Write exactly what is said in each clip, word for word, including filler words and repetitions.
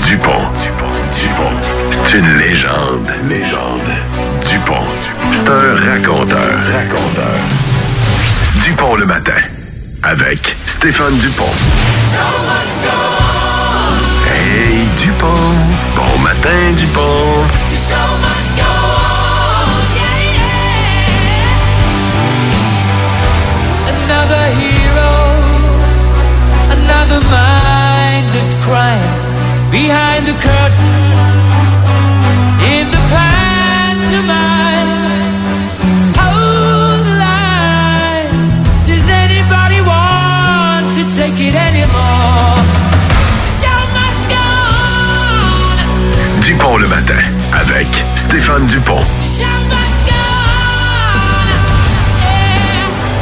Dupont, Dupont, Dupont. C'est une légende. Légende. Dupont, c'est un raconteur. Raconteur. Dupont le matin. Avec Stéphane Dupont. Hey Dupont. Bon matin Dupont. Another hero, another mindless crime behind the curtain in the pantomime. Hold the line. Does anybody want to take it anymore? Show must go on. Dupont le matin avec Stéphane Dupont. Show must go on. Yeah.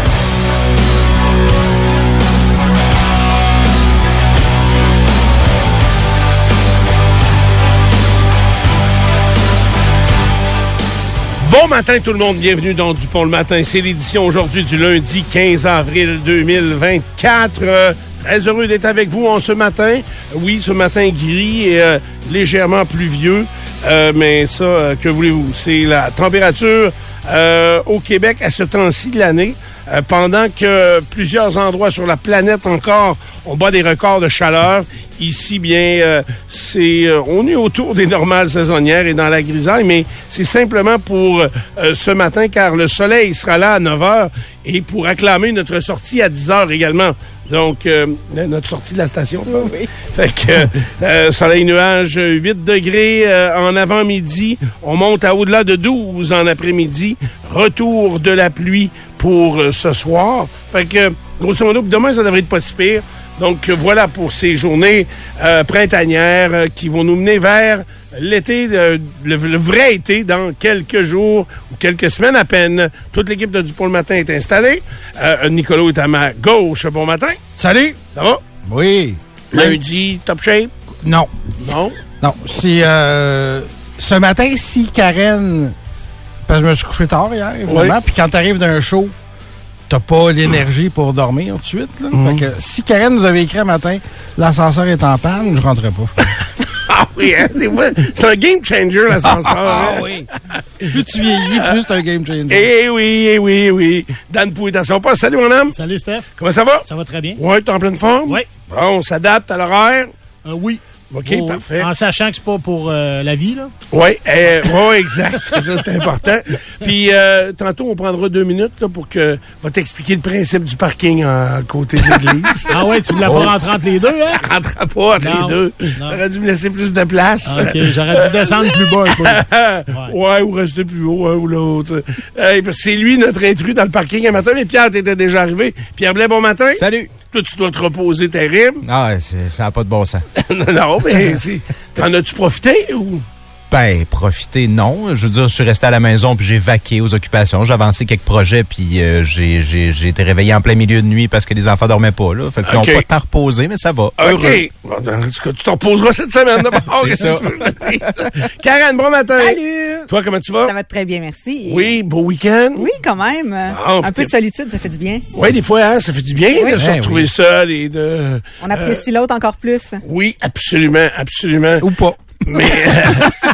Bon matin tout le monde, bienvenue dans Dupont le matin. C'est l'édition aujourd'hui du lundi quinze avril deux mille vingt-quatre. Euh, très heureux d'être avec vous en ce matin. Oui, ce matin gris et euh, légèrement pluvieux. Euh, mais ça, euh, que voulez-vous? C'est la température euh, au Québec à ce temps-ci de l'année. Euh, pendant que plusieurs endroits sur la planète encore, on bat des records de chaleur. Ici, bien, euh, c'est, euh, on est autour des normales saisonnières et dans la grisaille, mais c'est simplement pour euh, ce matin, car le soleil sera là à neuf heures et pour acclamer notre sortie à dix heures également. Donc, euh, notre sortie de la station. Oui. Fait que euh, soleil-nuage, huit degrés euh, en avant-midi. On monte à au-delà de douze en après-midi. Retour de la pluie pour euh, ce soir. Fait que, grosso modo, demain, ça devrait être pas si pire. Donc, voilà pour ces journées euh, printanières euh, qui vont nous mener vers l'été, euh, le, le vrai été, dans quelques jours ou quelques semaines à peine. Toute l'équipe de Dupont le matin est installée. Euh, Nicolas est à ma gauche. Bon matin. Salut! Ça va? Oui. Lundi, top shape? Non. Non? Non. C'est euh, ce matin, si Karen... Parce que je me suis couché tard hier, évidemment. Oui. Puis quand t'arrives d'un show, t'as pas l'énergie pour dormir tout de suite. Là. Mm. Fait que si Karen nous avait écrit un matin, l'ascenseur est en panne, je rentrais pas. Ah oui, hein, des fois, c'est un game changer, l'ascenseur. Ah hein? oui. Plus tu vieillis, plus c'est un game changer. Eh oui, eh oui, eh oui. Dan Pouille dans son poste. Salut, mon homme. Salut, Steph. Comment ça va? Ça va très bien. Oui, t'es en pleine forme? Oui. Bon, on s'adapte à l'horaire? Euh, oui. OK, Oh, parfait. En sachant que c'est pas pour euh, la vie, là. Oui, euh, ouais, exact. Ça, c'est important. Puis, euh, tantôt, on prendra deux minutes là, pour que... va t'expliquer le principe du parking à côté de l'église. Ah ouais, tu ne l'as Oh. pas rentré entre les deux, hein? Ça rentrera pas entre Non, les deux. non. T'aurais dû me laisser plus de place. Ah, OK, j'aurais dû descendre plus bas un peu. Ouais. ouais, ou rester plus haut, un ou l'autre. Hey, parce que c'est lui, notre intrus dans le parking un matin. Mais Pierre, t'étais déjà arrivé. Pierre Blais, bon matin. Salut! Toi, tu dois te reposer terrible. Ah, c'est- ça n'a pas de bon sens. non, mais c'est... T'en as-tu profité ou... Ben, profiter, non. Je veux dire, je suis resté à la maison puis j'ai vaqué aux occupations. J'ai avancé quelques projets puis euh, j'ai, j'ai, j'ai été réveillé en plein milieu de nuit parce que les enfants dormaient pas, là. Fait qu'ils OK. n'ont pas de temps reposé, mais ça va. OK. Heureux. Bon, en tout cas, tu t'en reposeras cette semaine. De bord. C'est ça. Qu'est-ce que tu veux que je te dise? Karen, bon matin. Salut! Toi, comment tu vas? Ça va très bien, merci. Oui, beau week-end. Oui, quand même. Bon, un peu puis- de solitude, ça fait du bien. Oui, des fois, hein, ça fait du bien Oui. de se Ben retrouver oui. seul et de... On apprécie l'autre encore plus. Oui, absolument, absolument. Ou pas. Mais... euh,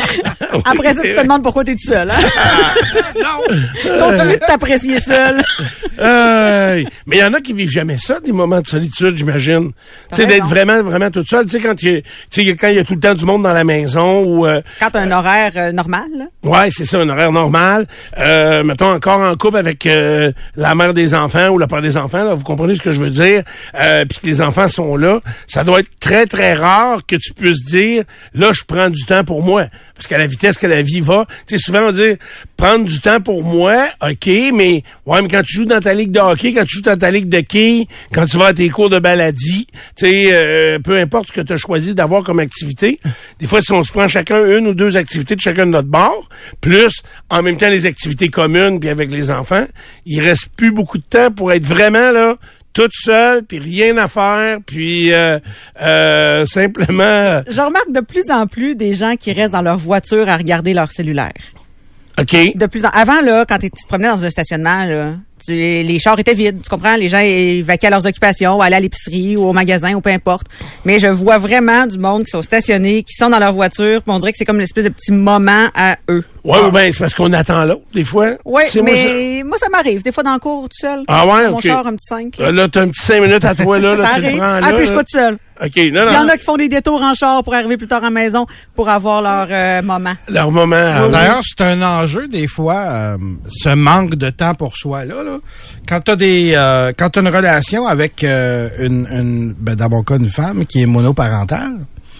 Après ça, tu te demandes pourquoi t'es tout seul, hein? non! Continue de t'apprécier seul. Euh, mais il y en a qui vivent jamais ça, des moments de solitude, j'imagine. Tu sais, d'être raison. vraiment, vraiment toute seule. Tu sais, quand il y a- tu sais, quand il y a tout le temps du monde dans la maison ou... Euh, Quand t'as un horaire euh, normal, là. ouais, c'est ça, un horaire normal. Euh, mettons, encore en couple avec euh, la mère des enfants ou le père des enfants, là, vous comprenez ce que je veux dire, euh, puis que les enfants sont là, ça doit être très, très rare que tu puisses dire, là, je prends du temps pour moi. Parce qu'à la vitesse que la vie va, tu sais, souvent on dit, prendre du temps pour moi, OK, mais ouais, mais quand tu joues dans ta ligue de hockey, quand tu joues dans ta ligue de quilles, quand tu vas à tes cours de baladie, tu sais, euh, peu importe ce que tu as choisi d'avoir comme activité, des fois, si on se prend chacun une ou deux activités de chacun de notre bord, plus en même temps les activités communes puis avec les enfants, il reste plus beaucoup de temps pour être vraiment là toute seule, puis rien à faire, puis euh, euh, simplement... Je remarque de plus en plus des gens qui restent dans leur voiture à regarder leur cellulaire. OK. De plus en... Avant, là, quand tu te promenais dans un stationnement, là, tu- les chars étaient vides, tu comprends? Les gens évacuaient leurs occupations, allaient à l'épicerie ou au magasin ou peu importe. Mais je vois vraiment du monde qui sont stationnés, qui sont dans leur voiture, puis on dirait que c'est comme une espèce de petit moment à eux. Ouais, ou bien c'est parce qu'on attend l'autre, des fois. Oui, C'est moi, mais moi, ça m'arrive. Des fois, dans le cours, tout seul. Ah ouais, Mon OK. char, un petit cinq. ça- Là, t'as un petit cinq minutes à toi, là, là Ça tu le arrive. prends, là. Ah, puis je suis là. pas tout seul. OK, non, Il y en non. a qui font des détours en char pour arriver plus tard à la maison pour avoir leur euh, moment. Leur moment. à- D'ailleurs, c'est un enjeu des fois, euh, ce manque de temps pour soi là. là. Quand t'as des, euh, quand t'as une relation avec euh, une, une, ben dans mon cas une femme qui est monoparentale,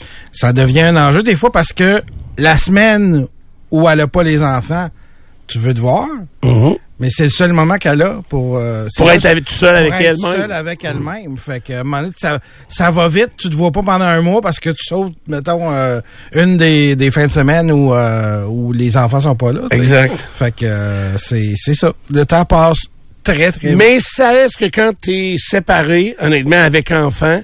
ça devient un enjeu des fois parce que la semaine où elle a pas les enfants, tu veux te voir, Mhm. mais c'est le seul moment qu'elle a pour euh, c'est Pour là- être avec- tout seul pour avec être elle-même. seule avec elle-même. Fait que à un moment donné, ça, ça va vite, tu te vois pas pendant un mois parce que tu sautes, mettons, euh, une des, des fins de semaine où, euh, où les enfants sont pas là. tu sais. Exact. Fait que euh, c'est c'est ça. Le temps passe très, très vite. Mais ça reste que quand t'es séparé, honnêtement, avec enfant,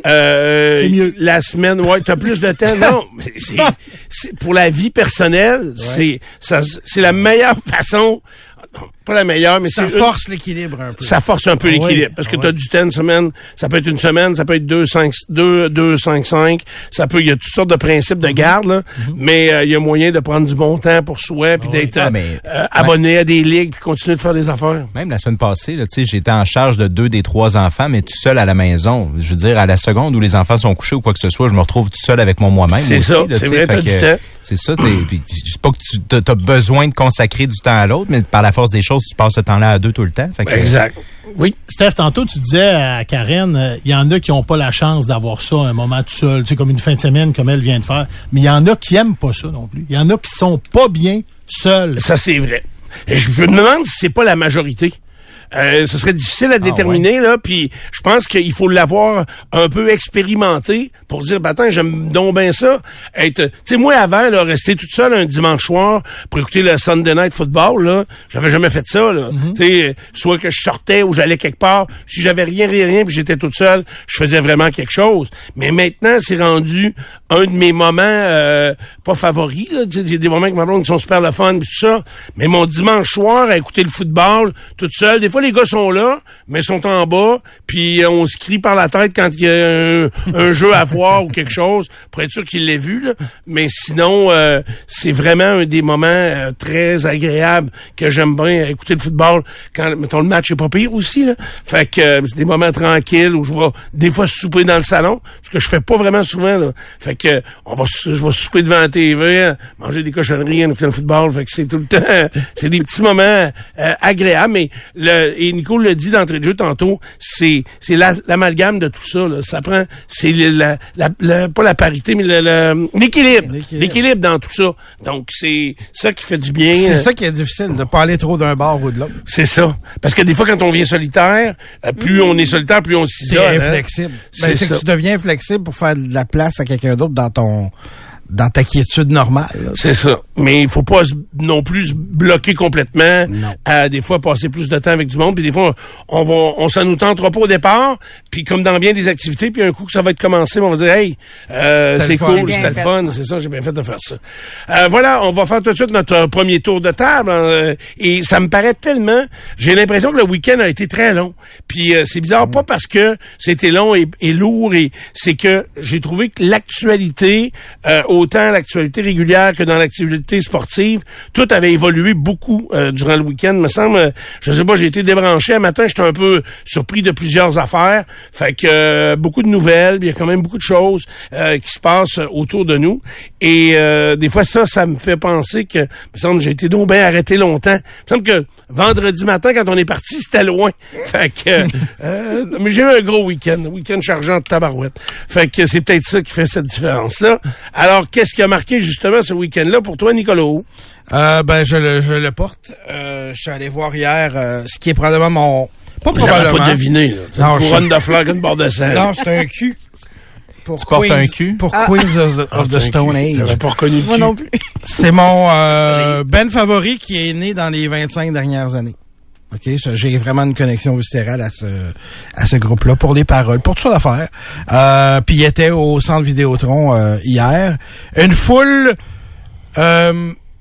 euh, C'est mieux. la semaine, ouais, t'as plus de temps. Non, mais c'est, c'est- pour la vie personnelle, c'est, ça, c'est la meilleure façon. Non, pas la meilleure, mais Ça c'est une- force l'équilibre un peu. ça force un peu Ah l'équilibre. oui, Parce que ah tu as oui. du temps une semaine, ça peut être une semaine, ça peut être deux, cinq, deux, deux, cinq, cinq. Ça peut, il y a toutes sortes de principes de garde, là. Mais euh, il y a moyen de prendre du bon temps pour soi, puis d'être Ah, euh, mais- euh, abonné à des ligues, puis continuer de faire des affaires. Même la semaine passée, là, tu sais, j'étais en charge de deux des trois enfants, mais tout seul à la maison. Je veux dire, à la seconde où les enfants sont couchés ou quoi que ce soit, je me retrouve tout seul avec mon moi-même. C'est aussi, ça, là, c'est tu sais, vrai, fait t'as du que, temps. C'est ça, t'es, puis c'est pas que tu as besoin de consacrer du temps à l'autre, mais par la force des choses, tu passes ce temps-là à deux tout le temps. Fait que, Exact. Oui. Steph, tantôt, tu disais à Karen, euh, il y en a qui n'ont pas la chance d'avoir ça un moment tout seul, tu sais, comme une fin de semaine, comme elle vient de faire. Mais il y en a qui aiment pas ça non plus. Il y en a qui sont pas bien seuls. Ça, c'est vrai. Et je me demande si c'est pas la majorité. Euh, ce serait difficile à déterminer, là, puis je pense qu'il faut l'avoir un peu expérimenté pour dire, ben attends, j'aime donc bien ça. Être, tu sais, moi, avant, là, rester toute seule un dimanche soir pour écouter le Sunday Night Football, là, j'avais jamais fait ça, là. Tu sais, soit que je sortais ou j'allais quelque part, si j'avais rien, rien, rien, puis j'étais toute seule, je faisais vraiment quelque chose. Mais maintenant, c'est rendu un de mes moments, euh, pas favoris, là. Tu sais, il y a des moments avec ma blonde qui sont super le fun, puis tout ça. Mais mon dimanche soir, à écouter le football, toute seule, des fois, les gars sont là, mais sont en bas, puis euh, on se crie par la tête quand il y a un, un jeu à voir ou quelque chose, pour être sûr qu'il l'ait vu, là. Mais sinon, euh, c'est vraiment un des moments euh, très agréables que j'aime bien, écouter le football, quand, mettons, le match est pas pire aussi, là. Fait que euh, c'est des moments tranquilles où je vais des fois souper dans le salon, ce que je fais pas vraiment souvent, là. Fait que on va, je vais souper devant la T V, manger des cochonneries en écoutant le football, fait que c'est tout le temps, c'est des petits moments euh, agréables, mais le, et Nico l'a dit d'entrée de jeu tantôt, c'est c'est la- l'amalgame de tout ça. Là. Ça prend, c'est le- la, la, la- pas la parité, mais le- le- l'équilibre, L'équilibre. l'équilibre dans tout ça. Donc c'est ça qui fait du bien. C'est Euh, ça qui est difficile, de pas aller trop d'un bord ou de l'autre. C'est ça. Parce que des fois, quand on vient solitaire, euh, plus on est solitaire, plus on C'est s'isole. hein. inflexible. C'est Ben, c'est ça. que tu deviens inflexible pour faire de la place à quelqu'un d'autre dans ton dans ta quiétude normale. là. C'est ça. Mais il faut pas se- non plus se bloquer complètement. Non. À des fois passer plus de temps avec du monde. Puis des fois, on va, on s'en nous tentera pas au départ. Puis comme dans bien des activités, puis un coup que ça va être commencé, on va dire, hey, euh, C'était c'est le fun. cool, Bien c'était le fait. fun. C'est ça, j'ai bien fait de faire ça. Euh, voilà, on va faire tout de suite notre premier tour de table. hein, et ça me paraît tellement, j'ai l'impression que le week-end a été très long. Puis euh, c'est bizarre, pas parce que c'était long et, et lourd, et c'est que j'ai trouvé que l'actualité, euh, autant l'actualité régulière que dans l'actualité sportive, tout avait évolué beaucoup euh, durant le week-end, me semble. Euh, Je sais pas, j'ai été débranché. Un matin, j'étais un peu surpris de plusieurs affaires. Fait que euh, beaucoup de nouvelles, il y a quand même beaucoup de choses euh, qui se passent euh, autour de nous. Et euh, des fois, ça, ça me fait penser que, me semble, j'ai été donc bien arrêté longtemps. Il me semble que vendredi matin, quand on est parti, c'était loin. Fait que, euh, mais j'ai eu un gros week-end, un week-end chargeant de tabarouette. Fait que c'est peut-être ça qui fait cette différence-là. Alors, qu'est-ce qui a marqué justement ce week-end-là pour toi, Nicolas? Euh, ben je le je le porte. Euh, je suis allé voir hier euh, ce qui est probablement mon pas On n'aurait probablement. pas deviné, là. C'est Non, une je- couronne de fleurs qu'une barre de sel. Non, c'est un cul. Pour Tu portes un cul? Pour Queens of the, of the Stone Age. J'avais pas reconnu le Moi cul. non plus. C'est mon euh, Ben favori qui est né dans les vingt-cinq dernières années. OK, ça, j'ai vraiment une connexion viscérale à ce à ce groupe-là pour les paroles, pour toutes sortes d'affaires. Euh, puis il était au Centre Vidéotron euh, hier. Une foule euh,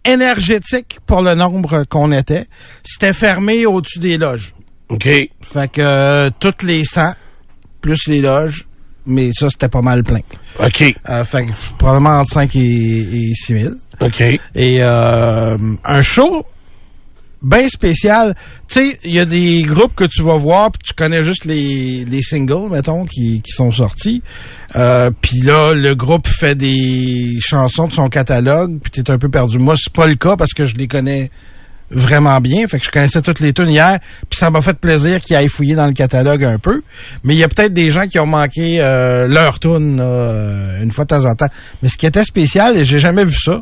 énergétique pour le nombre qu'on était. C'était fermé au-dessus des loges. OK. Fait que euh, toutes les cent, plus les loges, mais ça, c'était pas mal plein. OK. Euh, fait que probablement entre cinq et, et six mille. OK. Et euh, un show bien spécial. Tu sais, il y a des groupes que tu vas voir puis tu connais juste les, les singles, mettons, qui, qui sont sortis. Euh, puis là, le groupe fait des chansons de son catalogue puis t'es un peu perdu. Moi, c'est pas le cas parce que je les connais vraiment bien. Fait que je connaissais toutes les tunes hier puis ça m'a fait plaisir qu'ils aillent fouiller dans le catalogue un peu. Mais il y a peut-être des gens qui ont manqué euh, leur tune euh, une fois de temps en temps. Mais ce qui était spécial, et j'ai jamais vu ça,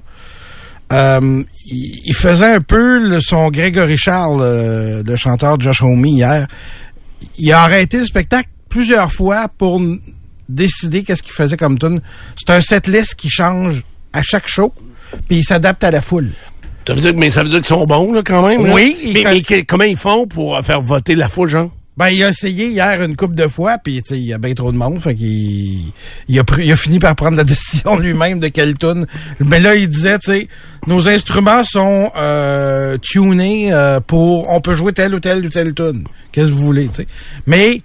Euh, il, il faisait un peu le, son Grégory Charles, euh, le chanteur Josh Homme hier. Il a arrêté le spectacle plusieurs fois pour n- décider qu'est-ce qu'il faisait comme tune. C'est un setlist qui change à chaque show, puis il s'adapte à la foule. Ça veut dire, mais ça veut dire qu'ils sont bons, là, quand même. Là. Oui, Mais, il- mais que- comment ils font pour faire voter la foule, genre? Ben, il a essayé hier une couple de fois, puis tu sais, il y a bien trop de monde, fait qu'il il a, pris, il a fini par prendre la décision lui-même de quelle tune. Mais là, il disait, tu sais, nos instruments sont euh, tunés euh, pour, on peut jouer telle ou telle ou telle tune. Qu'est-ce que vous voulez, tu sais. Mais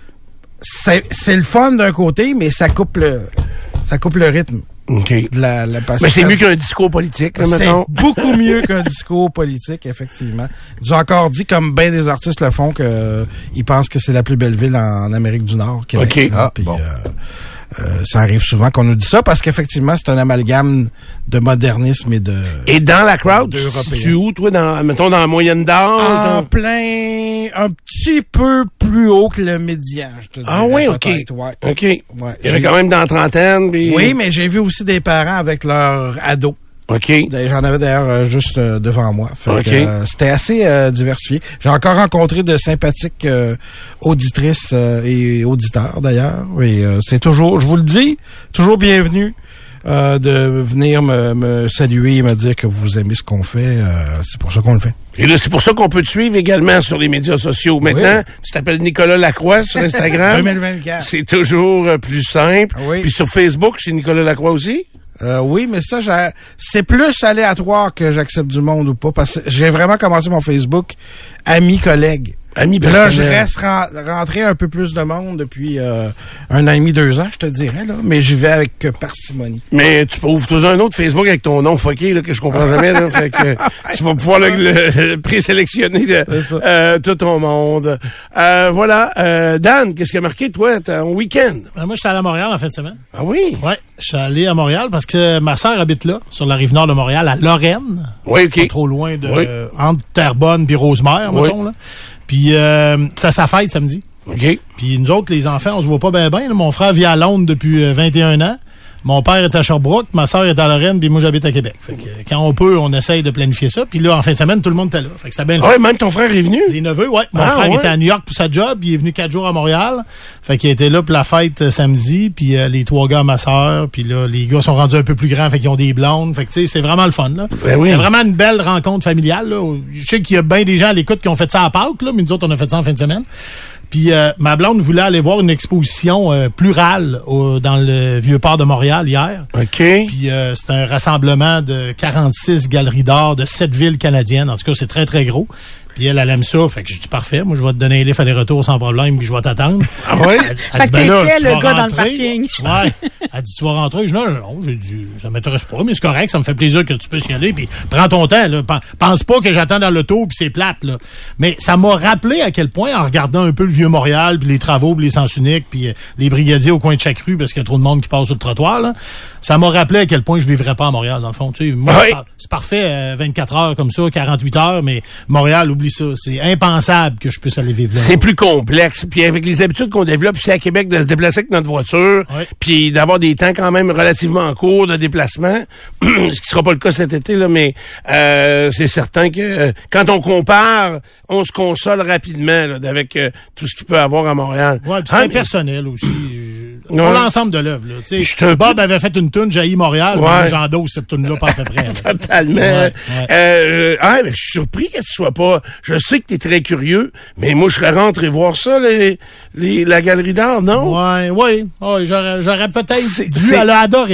c'est, c'est le fun d'un côté, mais ça coupe le, ça coupe le rythme OK. de la, la Mais c'est mieux qu'un discours politique, là, c'est mettons. beaucoup mieux qu'un discours politique, effectivement. Ils ont encore dit, comme bien des artistes le font, que euh, ils pensent que c'est la plus belle ville en, en Amérique du Nord, Québec. OK. Ah, Puis, bon. euh, euh, ça arrive souvent qu'on nous dit ça, parce qu'effectivement, c'est un amalgame de modernisme et de... Et dans la crowd, tu D'Européens. tu où, toi, dans, mettons, dans la moyenne d'âge? En dans- plein... un petit peu plus haut que le médian, je te dis. Ah oui, OK. Ouais. OK. Ouais. Il y avait J'ai- quand même dans la trentaine, puis... Oui, mais j'ai vu aussi des parents avec leurs ados. OK. J'en avais d'ailleurs euh, juste euh, devant moi. Fait OK. que, euh, c'était assez euh, diversifié. J'ai encore rencontré de sympathiques euh, auditrices euh, et auditeurs d'ailleurs. Et euh, c'est toujours, je vous le dis, toujours bienvenu euh, de venir me, me saluer et me dire que vous aimez ce qu'on fait. Euh, c'est pour ça qu'on le fait. Et là, c'est pour ça qu'on peut te suivre également sur les médias sociaux. Maintenant, tu t'appelles Nicolas Lacroix sur Instagram. deux mille vingt-quatre. C'est toujours euh, plus simple. Ah oui. Puis sur Facebook, c'est Nicolas Lacroix aussi? Euh, oui, mais ça, j'ai- c'est plus aléatoire que j'accepte du monde ou pas, parce que j'ai vraiment commencé mon Facebook amis, collègues. Ami Là, je personnel. reste ren- rentré un peu plus de monde depuis euh, un an et demi, deux ans, je te dirais, là. Mais j'y vais avec euh, parcimonie. Mais tu peux ouvrir un autre Facebook avec ton nom fucké, là, que je comprends jamais, là. Fait que tu vas pouvoir le, le- le présélectionner de C'est ça. euh, tout ton monde. Euh, voilà. Euh, Dan, qu'est-ce qui a marqué, toi, ton week-end? Ben, moi, je suis allé à Montréal en fin de semaine. Ah oui? Ouais, je suis allé à Montréal parce que ma sœur habite là, sur la rive nord de Montréal, à Lorraine. Oui, OK. Pas trop loin de... Oui. euh, entre Terrebonne puis Rosemère, Oui. mettons, là. Puis euh, c'est sa fête samedi. OK. Puis nous autres, les enfants, on se voit pas bien bien. Mon frère vit à Londres depuis euh, vingt et un ans. Mon père est à Sherbrooke, ma sœur est à Lorraine, puis moi j'habite à Québec. Fait que euh, quand on peut, on essaye de planifier ça. Puis là, en fin de semaine, tout le monde était là. Fait que c'était bien le fun. Ouais, même ton frère est venu? Les neveux, ouais. Mon Ah, frère ouais. était à New York pour sa job. Il est venu quatre jours à Montréal. Fait qu'il était là pour la fête euh, samedi. Puis euh, les trois gars, ma sœur. Puis là, les gars sont rendus un peu plus grands. Fait qu'ils ont des blondes. Fait que tu sais, c'est vraiment le fun, là. Ben oui. C'est vraiment une belle rencontre familiale, là. Je sais qu'il y a bien des gens à l'écoute qui ont fait ça à Pâques, là. Mais nous autres, on a fait ça en fin de semaine. Puis euh, ma blonde voulait aller voir une exposition euh, plurale au- dans le Vieux-Port de Montréal hier. OK. Puis euh, c'est un rassemblement de quarante-six galeries d'art de sept villes canadiennes. En tout cas, c'est très, très gros. Puis elle, elle aime ça. Fait que je dis parfait. Moi, je vais te donner un livre aller-retour sans problème, puis je vais t'attendre. Ah ouais? Elle, elle Fait dit, que ben là, t'étais tu le vas gars dans le rentrer. parking. Ouais. Elle dit, tu vas rentrer. Je dis, non, non, non. J'ai dit, ça m'intéresse pas, mais c'est correct. Ça me fait plaisir que tu puisses y aller. Puis prends ton temps, là. Pen- Pense pas que j'attends dans l'auto, puis c'est plate, là. Mais ça m'a rappelé à quel point, en regardant un peu le Vieux-Montréal, puis les travaux, puis les sens uniques, puis euh, les brigadiers au coin de chaque rue, parce qu'il y a trop de monde qui passe sur le trottoir, là. Ça m'a rappelé à quel point je vivrais pas à Montréal, dans le fond. Tu sais, moi, Oui. c'est par- c'est parfait, euh, vingt-quatre heures comme ça, quarante-huit heures, mais Montréal, oublie ça. C'est impensable que je puisse aller vivre là. C'est plus complexe. Puis avec les habitudes qu'on développe ici à Québec de se déplacer avec notre voiture, Ouais. puis d'avoir des temps quand même relativement courts de déplacement, ce qui sera pas le cas cet été, là, mais euh, c'est certain que euh, quand on compare, on se console rapidement là, avec euh, tout ce qu'il peut avoir à Montréal. Ouais, puis c'est Hein, mais- impersonnel aussi. Je- Ouais. Pour l'ensemble de l'œuvre, là. Tu Je sais, suis un peu- Bob avait fait une toune, Jaillit Montréal, Ouais. mais j'endosse cette toune-là pas à peu près. là. Totalement. Ouais, ouais. Euh, ah, mais je suis surpris que ce soit pas. Je sais que tu es très curieux, mais moi je serais rentré voir ça, les, les, la galerie d'art, non? Ouais, ouais, ouais, j'aurais, j'aurais peut-être C'est- dû c'est- aller adorer ça.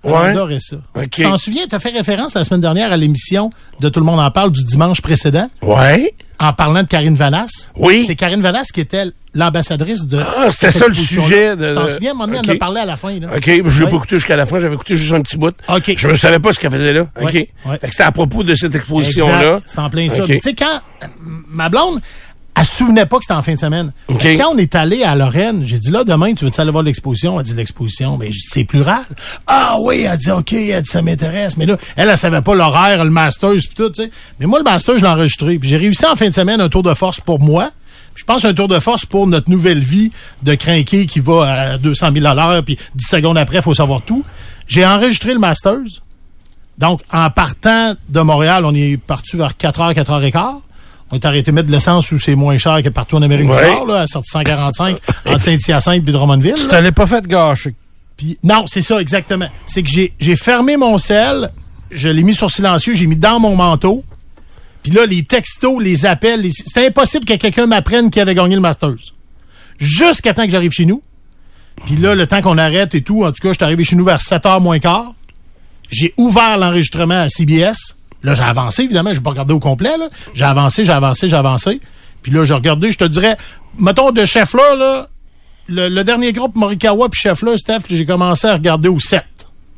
Ouais. J'adorais ça. OK. Tu t'en souviens, tu as fait référence la semaine dernière à l'émission de Tout le monde en parle du dimanche précédent, Ouais. en parlant de Karine Vanasse. Oui. C'est Karine Vanasse qui était l'ambassadrice de. Ah, c'était cette ça le exposition-là. sujet de- Tu t'en souviens, à un moment donné, OK. on en a parlé à la fin. Là. OK, je l'ai Ouais. pas écouté jusqu'à la fin, j'avais écouté juste un petit bout. OK. Je ne savais pas ce qu'elle faisait là. OK. Ouais, ouais. Fait que c'était à propos de cette exposition-là. Exact. C'est en plein ça. OK. Mais tu sais, quand euh, ma blonde, elle se souvenait pas que c'était en fin de semaine. OK. Mais quand on est allé à Lorraine, j'ai dit là, demain, tu veux-tu aller voir l'exposition? Elle dit l'exposition, mais j'ai dit, c'est plural. Ah oui, elle dit OK, elle dit ça m'intéresse. Mais là, elle, elle savait pas l'horaire, le Masters pis tout, tu sais. Mais moi, le Masters, je l'ai enregistré. Puis j'ai réussi en fin de semaine un tour de force pour moi. Puis je pense un tour de force pour notre nouvelle vie de crinqué qui va à deux cent mille à l'heure, puis dix secondes après, il faut savoir tout. J'ai enregistré le Masters. Donc, en partant de Montréal, on est parti vers quatre heures, quatre heures quinze. On est arrêté de mettre de l'essence où c'est moins cher que partout en Amérique Ouais. du Nord, là, à sortie cent quarante-cinq, entre Saint-Hyacinthe et Drummondville. Tu là. t'allais pas fait gâcher. Puis, non, c'est ça, exactement. C'est que j'ai, j'ai fermé mon sel, je l'ai mis sur silencieux, j'ai mis dans mon manteau. Puis là, les textos, les appels, les... c'était impossible que quelqu'un m'apprenne qui avait gagné le Masters. Jusqu'à temps que j'arrive chez nous. Puis là, le temps qu'on arrête et tout, en tout cas, je suis arrivé chez nous vers sept heures moins quart. J'ai ouvert l'enregistrement à C B S. Là, j'ai avancé, évidemment, je n'ai pas regardé au complet. Là. J'ai avancé, j'ai avancé, j'ai avancé. Puis là, j'ai regardé, je te dirais, mettons, de Chef-là, là, le, le dernier groupe Morikawa puis Chef-là, Steph, j'ai commencé à regarder au sept.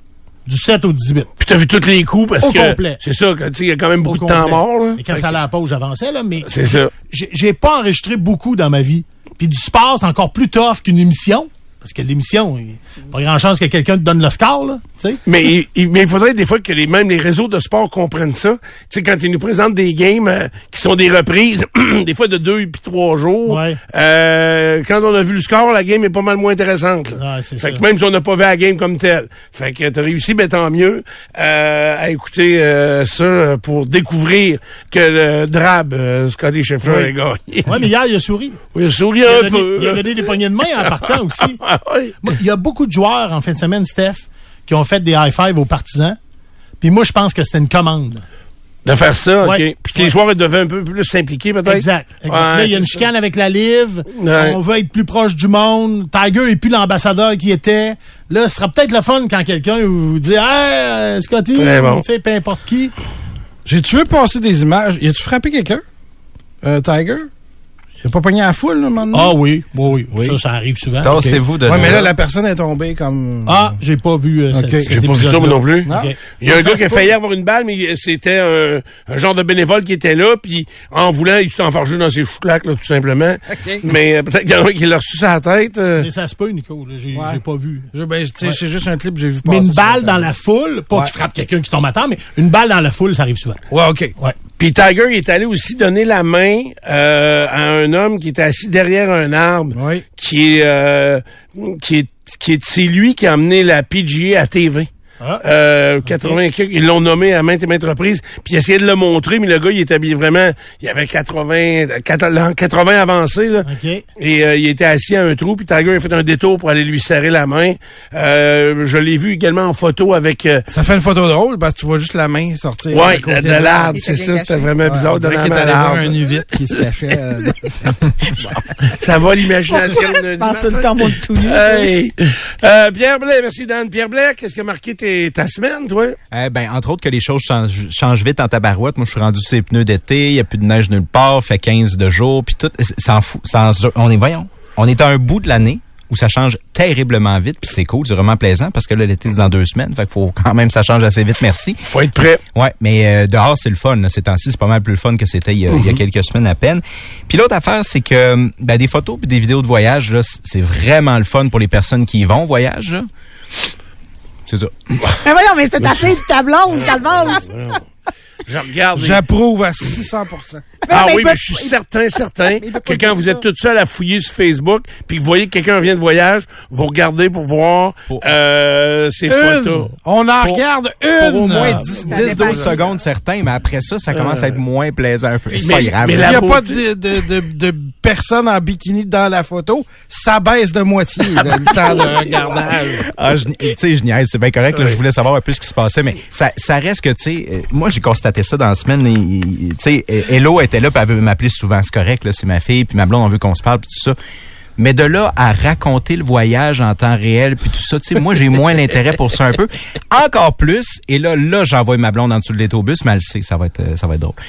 Du sept au dix-huit. Puis t'as vu tous les coups parce Au que complet. c'est ça, que, tu sais, il y a quand même beaucoup Au de temps complet. mort. Là. Et quand Fait ça que- allait à la pause, j'avançais, là, mais C'est ça. j'ai, j'ai pas enregistré beaucoup dans ma vie. Puis du sport, c'est encore plus tough qu'une émission. Parce que l'émission, il n'y a pas grand chance que quelqu'un te donne le score, là. Tu sais? Mais il, il- mais il faudrait des fois que les, même les réseaux de sport comprennent ça. Tu sais, quand ils nous présentent des games euh, qui sont des reprises, des fois de deux puis trois jours, Ouais. euh, quand on a vu le score, la game est pas mal moins intéressante. là. Ouais, c'est fait ça. que même si on n'a pas vu la game comme telle. Fait que t'as réussi, ben tant mieux, euh, à écouter euh, ça pour découvrir que le drab, euh, Scotty Scheffler, Oui. a gagné. Ouais, mais hier, il a souri. Oui, il a souri Il a, un donné, peu. il a là. donné des poignées de main en partant aussi. Ah, oui. Moi, il y a beaucoup de joueurs en fin de semaine, Steph, qui ont fait des high-five aux partisans. Puis moi, je pense que c'était une commande. De faire ça, Ouais. OK. Puis que les Ouais. joueurs devaient un peu plus s'impliquer, peut-être. Exact. exact. Ouais, Là, il y a c'est une ça. chicane avec la Live. Ouais. On veut être plus proche du monde. Tiger est plus l'ambassadeur qu'il était. Là, ce sera peut-être le fun quand quelqu'un vous dit « Hey, euh, Scotty! » Très bon. Tu sais, peu importe qui. J'ai-tu vu passer des images? Y a-tu frappé quelqu'un? Euh, Tiger? Il a pas pogné à la foule, là, un moment donné? Ah oui, oui, oui. Oui. Ça, ça arrive souvent. Tassez-vous de Ouais, mais là, là. la personne est tombée comme... Ah, j'ai pas vu euh, Ok. cette- J'ai cet J'ai pas vu ça, épisode-là. moi non plus. Non? Ok. Il y a un Ça gars se qui a peut. failli avoir une balle, mais c'était un, un genre de bénévole qui était là, puis en voulant, il s'est enfargé dans ses chouclacs, là, tout simplement. OK. Mais euh, peut-être qu'il y en a un qui l'a reçu sur la tête. euh. Mais ça se peut, Nico. là. J'ai Ouais. j'ai pas vu. Je- ben, tu sais, Ouais. c'est juste un clip que j'ai vu passer. Mais une sur balle Internet. dans la foule, pas Ouais. qu'il frappe quelqu'un qui tombe à terre, mais une balle dans la foule, ça arrive souvent. Ouais, OK. Ouais. Puis Tiger il est allé aussi donner la main euh, à un homme qui était assis derrière un arbre, Oui. qui est, euh, qui est, qui est, c'est lui qui a amené la P G A à T V. Ah. Euh, quatre-vingts, ils l'ont nommé à maintes et maintes reprises, puis il essayait de le montrer, mais le gars, il était habillé vraiment, il avait quatre-vingts, quatre-vingts avancés, là. OK. Et euh, il était assis à un trou, puis Tiger a fait un détour pour aller lui serrer la main. Euh, je l'ai vu également en photo avec... Euh, Ça fait une photo drôle parce que tu vois juste la main sortir. ouais, à côté de, de l'arbre, Il c'est était ça, bien c'était caché. vraiment Ouais, bizarre on de dirait la qu'il est main à allé voir l'arbre. un uvite qui se cachait. euh, Ça va l'imagination. Je pense tout le temps mon tout nu. Hey. Euh, Pierre Blais, merci Dan. Pierre Blais, qu'est-ce qui a marqué tes, ta semaine, toi? Eh ben, entre autres que les choses changent, changent vite en tabarouette. Moi, je suis rendu sur les pneus d'été, il n'y a plus de neige nulle part, fait quinze de jour, puis tout, s'en fout. S'en- on est, voyons, on est à un bout de l'année où ça change terriblement vite, puis c'est cool, c'est vraiment plaisant, parce que là, l'été, c'est dans deux semaines, fait qu'il faut quand même, ça change assez vite, merci. Faut être prêt. Ouais, mais euh, dehors, c'est le fun. Là. Ces temps-ci, c'est pas mal plus le fun que c'était il y a, il y a quelques semaines à peine. Puis l'autre affaire, c'est que ben, des photos puis des vidéos de voyage, là, c'est vraiment le fun pour les personnes qui y vont au voyage. Là. C'est ça. Mais voyons, mais c'était ta fille de ta blonde, Calvance. Je regarde. les- J'approuve à six cents pour cent. Ah Mais oui, il mais peut- je suis certain, certain il peut que pas quand dire vous ça. êtes tout seul à fouiller sur Facebook, puis que vous voyez que quelqu'un vient de voyage, vous regardez pour voir Pour- euh, ses Une! photos. On en Pour- regarde une! Pour au moins dix, Ça dix dépend. douze secondes certains, mais après ça, ça commence à être moins plaisant un peu. C'est mais- pas grave. mais S'il la n'y a pas beauté- de, de, de, de personne en bikini dans la photo, ça baisse de moitié là, le temps de regardage. Ah, je, tu sais, je niaise, c'est bien correct. Là, je voulais savoir un peu ce qui se passait, mais ça, ça reste que, tu sais, euh, moi, j'ai constaté ça dans la semaine. et- et, Tu sais, Hello était là, puis elle veut m'appeler souvent. C'est correct, là, c'est ma fille, puis ma blonde, on veut qu'on se parle, puis tout ça. Mais de là à raconter le voyage en temps réel puis tout ça, tu sais, moi, j'ai moins l'intérêt pour ça un peu. Encore plus, et là, là, j'envoie ma blonde en dessous de l'autobus, mais elle sait, ça va être, ça va être drôle.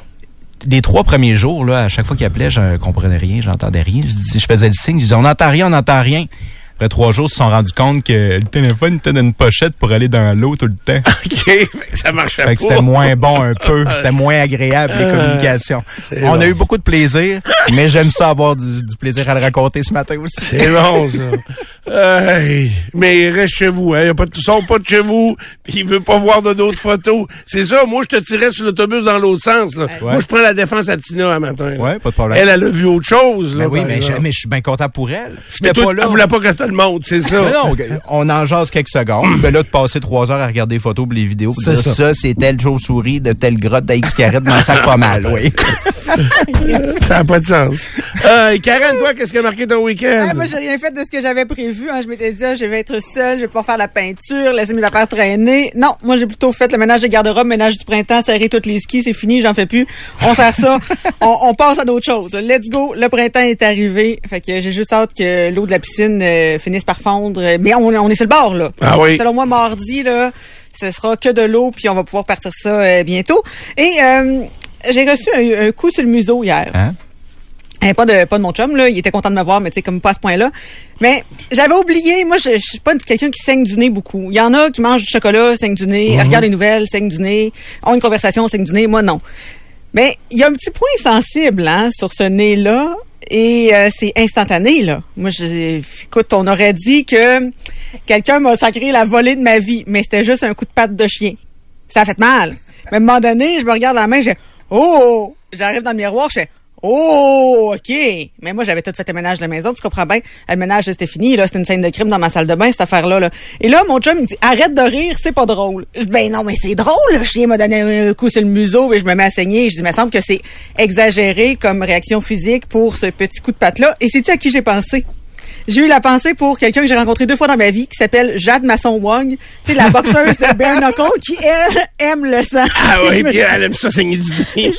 Les trois premiers jours, là, à chaque fois qu'il appelait, je comprenais rien, j'entendais rien. Je, dis, je faisais le signe, je disais, on n'entend rien, on n'entend rien. Après trois jours, ils se sont rendus compte que le téléphone était dans une pochette pour aller dans l'eau tout le temps. OK, ça marchait fait que pas. C'était moins bon un peu, c'était moins agréable, les communications. C'est On bon. a eu beaucoup de plaisir, mais j'aime ça avoir du, du plaisir à le raconter ce matin aussi. C'est bon, ça. Hey, mais il reste chez vous, hein. Il y a pas de, sort pas de chez vous, puis il veut pas voir de d'autres photos. C'est ça, moi, je te tirais sur l'autobus dans l'autre sens, là. Ouais. Moi, je prends la défense à Tina un matin. Là. Ouais, pas de problème. Elle, elle a vu autre chose, là. Ben oui, par mais je, exemple. mais je suis bien content pour elle. Mais J'étais toi, pas là. elle voulait pas que je te le montre, c'est ça. Mais non, on en jase quelques secondes. Ben là, de passer trois heures à regarder les photos et les vidéos, pour C'est dire ça. ça, c'est telle chauve-souris de telle grotte d'X carrette dans le sac pas mal, oui. Ça n'a pas de sens. Euh, Karen, toi, qu'est-ce qui a marqué ton week-end? Ah, moi, j'ai rien fait de ce que j'avais prévu. Hein. Je m'étais dit, ah, je vais être seule, je vais pouvoir faire la peinture, laisser mes affaires traîner. Non, moi, j'ai plutôt fait le ménage de garde-robe, ménage du printemps, serrer toutes les skis, c'est fini, j'en fais plus. On fait ça. on, on passe à d'autres choses. Let's go. Le printemps est arrivé. Fait que j'ai juste hâte que l'eau de la piscine euh, finisse par fondre. Mais on, on est sur le bord, là. Ah oui. Selon moi, mardi, là, ce sera que de l'eau, puis on va pouvoir partir ça euh, bientôt. Et euh, j'ai reçu un, un coup sur le museau hier. Hein? Eh, pas de pas de mon chum, là, il était content de me voir, mais tu sais, comme pas à ce point-là. Mais j'avais oublié, moi je, je suis pas quelqu'un qui saigne du nez beaucoup. Il y en a qui mangent du chocolat, saignent du nez, Mm-hmm. regardent les nouvelles, saignent du nez, ont une conversation, saignent du nez, moi non. Mais il y a un petit point sensible hein, sur ce nez-là, et euh, c'est instantané, là. Moi, je, écoute, on aurait dit que quelqu'un m'a sacré la volée de ma vie, mais c'était juste un coup de patte de chien. Ça a fait mal. Mais à un moment donné, je me regarde dans la main, je fais « Oh! » J'arrive dans le miroir, je fais « Oh! OK! » Mais moi, j'avais tout fait le ménage de la maison, tu comprends bien. Le ménage, c'était fini, là, c'était une scène de crime dans ma salle de bain, cette affaire-là. Là. Et là, mon chum, il me dit « Arrête de rire, c'est pas drôle. » Je dis « Ben non, mais c'est drôle, le chien m'a donné un coup sur le museau et je me mets à saigner. » Je dis « Il me semble que c'est exagéré comme réaction physique pour ce petit coup de patte-là. » Et sais-tu à qui j'ai pensé? J'ai eu la pensée pour quelqu'un que j'ai rencontré deux fois dans ma vie qui s'appelle Jade Masson-Wong, tu sais, la boxeuse de Bare Knuckle qui, elle, aime le sang. Ah oui, puis elle aime ça saigner du nez. elle,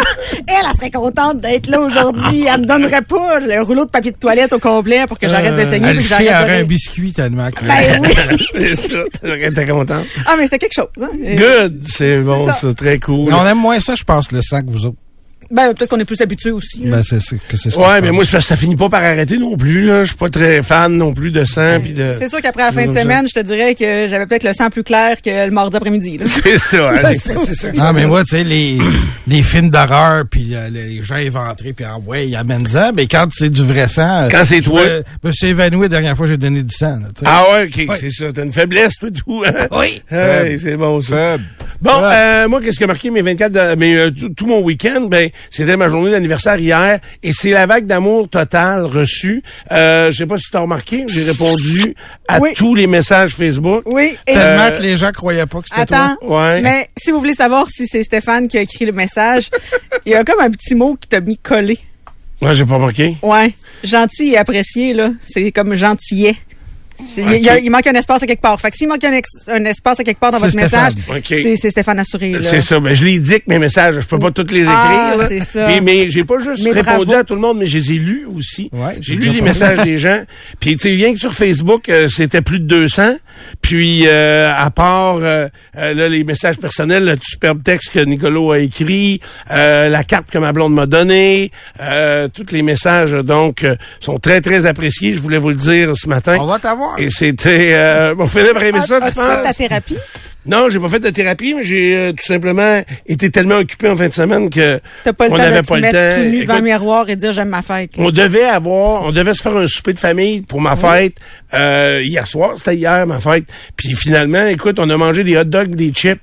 elle serait contente d'être là aujourd'hui. Elle me donnerait pas le rouleau de papier de toilette au complet pour que j'arrête de saigner. Elle puis que fait j'arrête de aurait un rire. biscuit tellement que... Ben oui. C'est ça, t'es content. Ah, mais c'était quelque chose. Hein. Euh, Good, c'est bon, ça. ça, très cool. Mais on aime moins ça, je pense, le sang que vous autres. Ben, peut-être qu'on est plus habitués aussi. hein. Ben, c'est c'est- que c'est ce que Ouais, je mais pense. moi, c'est parce que ça finit pas par arrêter non plus, là. Je suis pas très fan non plus de sang pis de... C'est sûr qu'après la fin de Comme ça. semaine, je te dirais que j'avais peut-être le sang plus clair que le mardi après-midi. là. C'est ça, hein, des fois, c'est ça. que Non, ça mais donne. moi, tu sais, les, les films d'horreur, puis euh, les gens éventrés, puis ah ouais, ils amènent ça. Mais quand c'est du vrai sang... euh, Quand c'est je toi. me- Je me suis évanoui la dernière fois que j'ai donné du sang. là, tu sais. Ah ouais, ok, Ouais. c'est ça. T'as une faiblesse, toi, tout, hein? Oui. Hey, c'est bon, ça. Fab. Bon, euh, moi, qu'est-ce qui a marqué mes vingt-quatre, de- mais euh, tout, tout mon week-end, ben, c'était ma journée d'anniversaire hier, et c'est la vague d'amour totale reçue. Euh, je sais pas si t'as remarqué, j'ai répondu à Oui. tous les messages Facebook. Oui. Et Tellement Euh, que les gens croyaient pas que c'était attends. toi. Ouais. Mais si vous voulez savoir si c'est Stéphane qui a écrit le message, il y a comme un petit mot qui t'a mis collé. Ouais, j'ai pas remarqué. Ouais. Gentil et apprécié, là. C'est comme gentillet. Il, Ok. y a- il manque un espace à quelque part. Fait que s'il manque un, ex- un espace à quelque part dans C'est votre message, Stéphane. Ok. c'est, c'est Stéphane Assuré. Là. C'est ça. Ben, je les dicte, mes messages. Je peux pas tous les écrire. Ah, là. c'est ça. Mais, mais j'ai pas juste Mais répondu bravo. à tout le monde, mais je les ai lus aussi. Ouais, j'ai j'ai lu déjà les pas messages des gens. Puis, tu sais, rien que sur Facebook, euh, c'était plus de deux cents. Puis, euh, à part euh, euh, là, les messages personnels, le superbe texte que Nicolas a écrit, euh, la carte que ma blonde m'a donnée, euh, tous les messages, donc, euh, sont très, très appréciés. Je voulais vous le dire ce matin. On va t'avoir. Et c'était... Euh, bon, Philippe aurait aimé ça, As-tu tu fait ta penses? thérapie? Non, j'ai pas fait de thérapie, mais j'ai euh, tout simplement été tellement occupé en fin de semaine que T'as pas le on temps n'avait de te pas le mettre temps. tout nu devant le Écoute, miroir et dire j'aime ma fête. là. on devait avoir, on devait se faire un souper de famille pour ma fête euh, hier soir. C'était hier ma fête. Puis finalement, écoute, on a mangé des hot dogs, des chips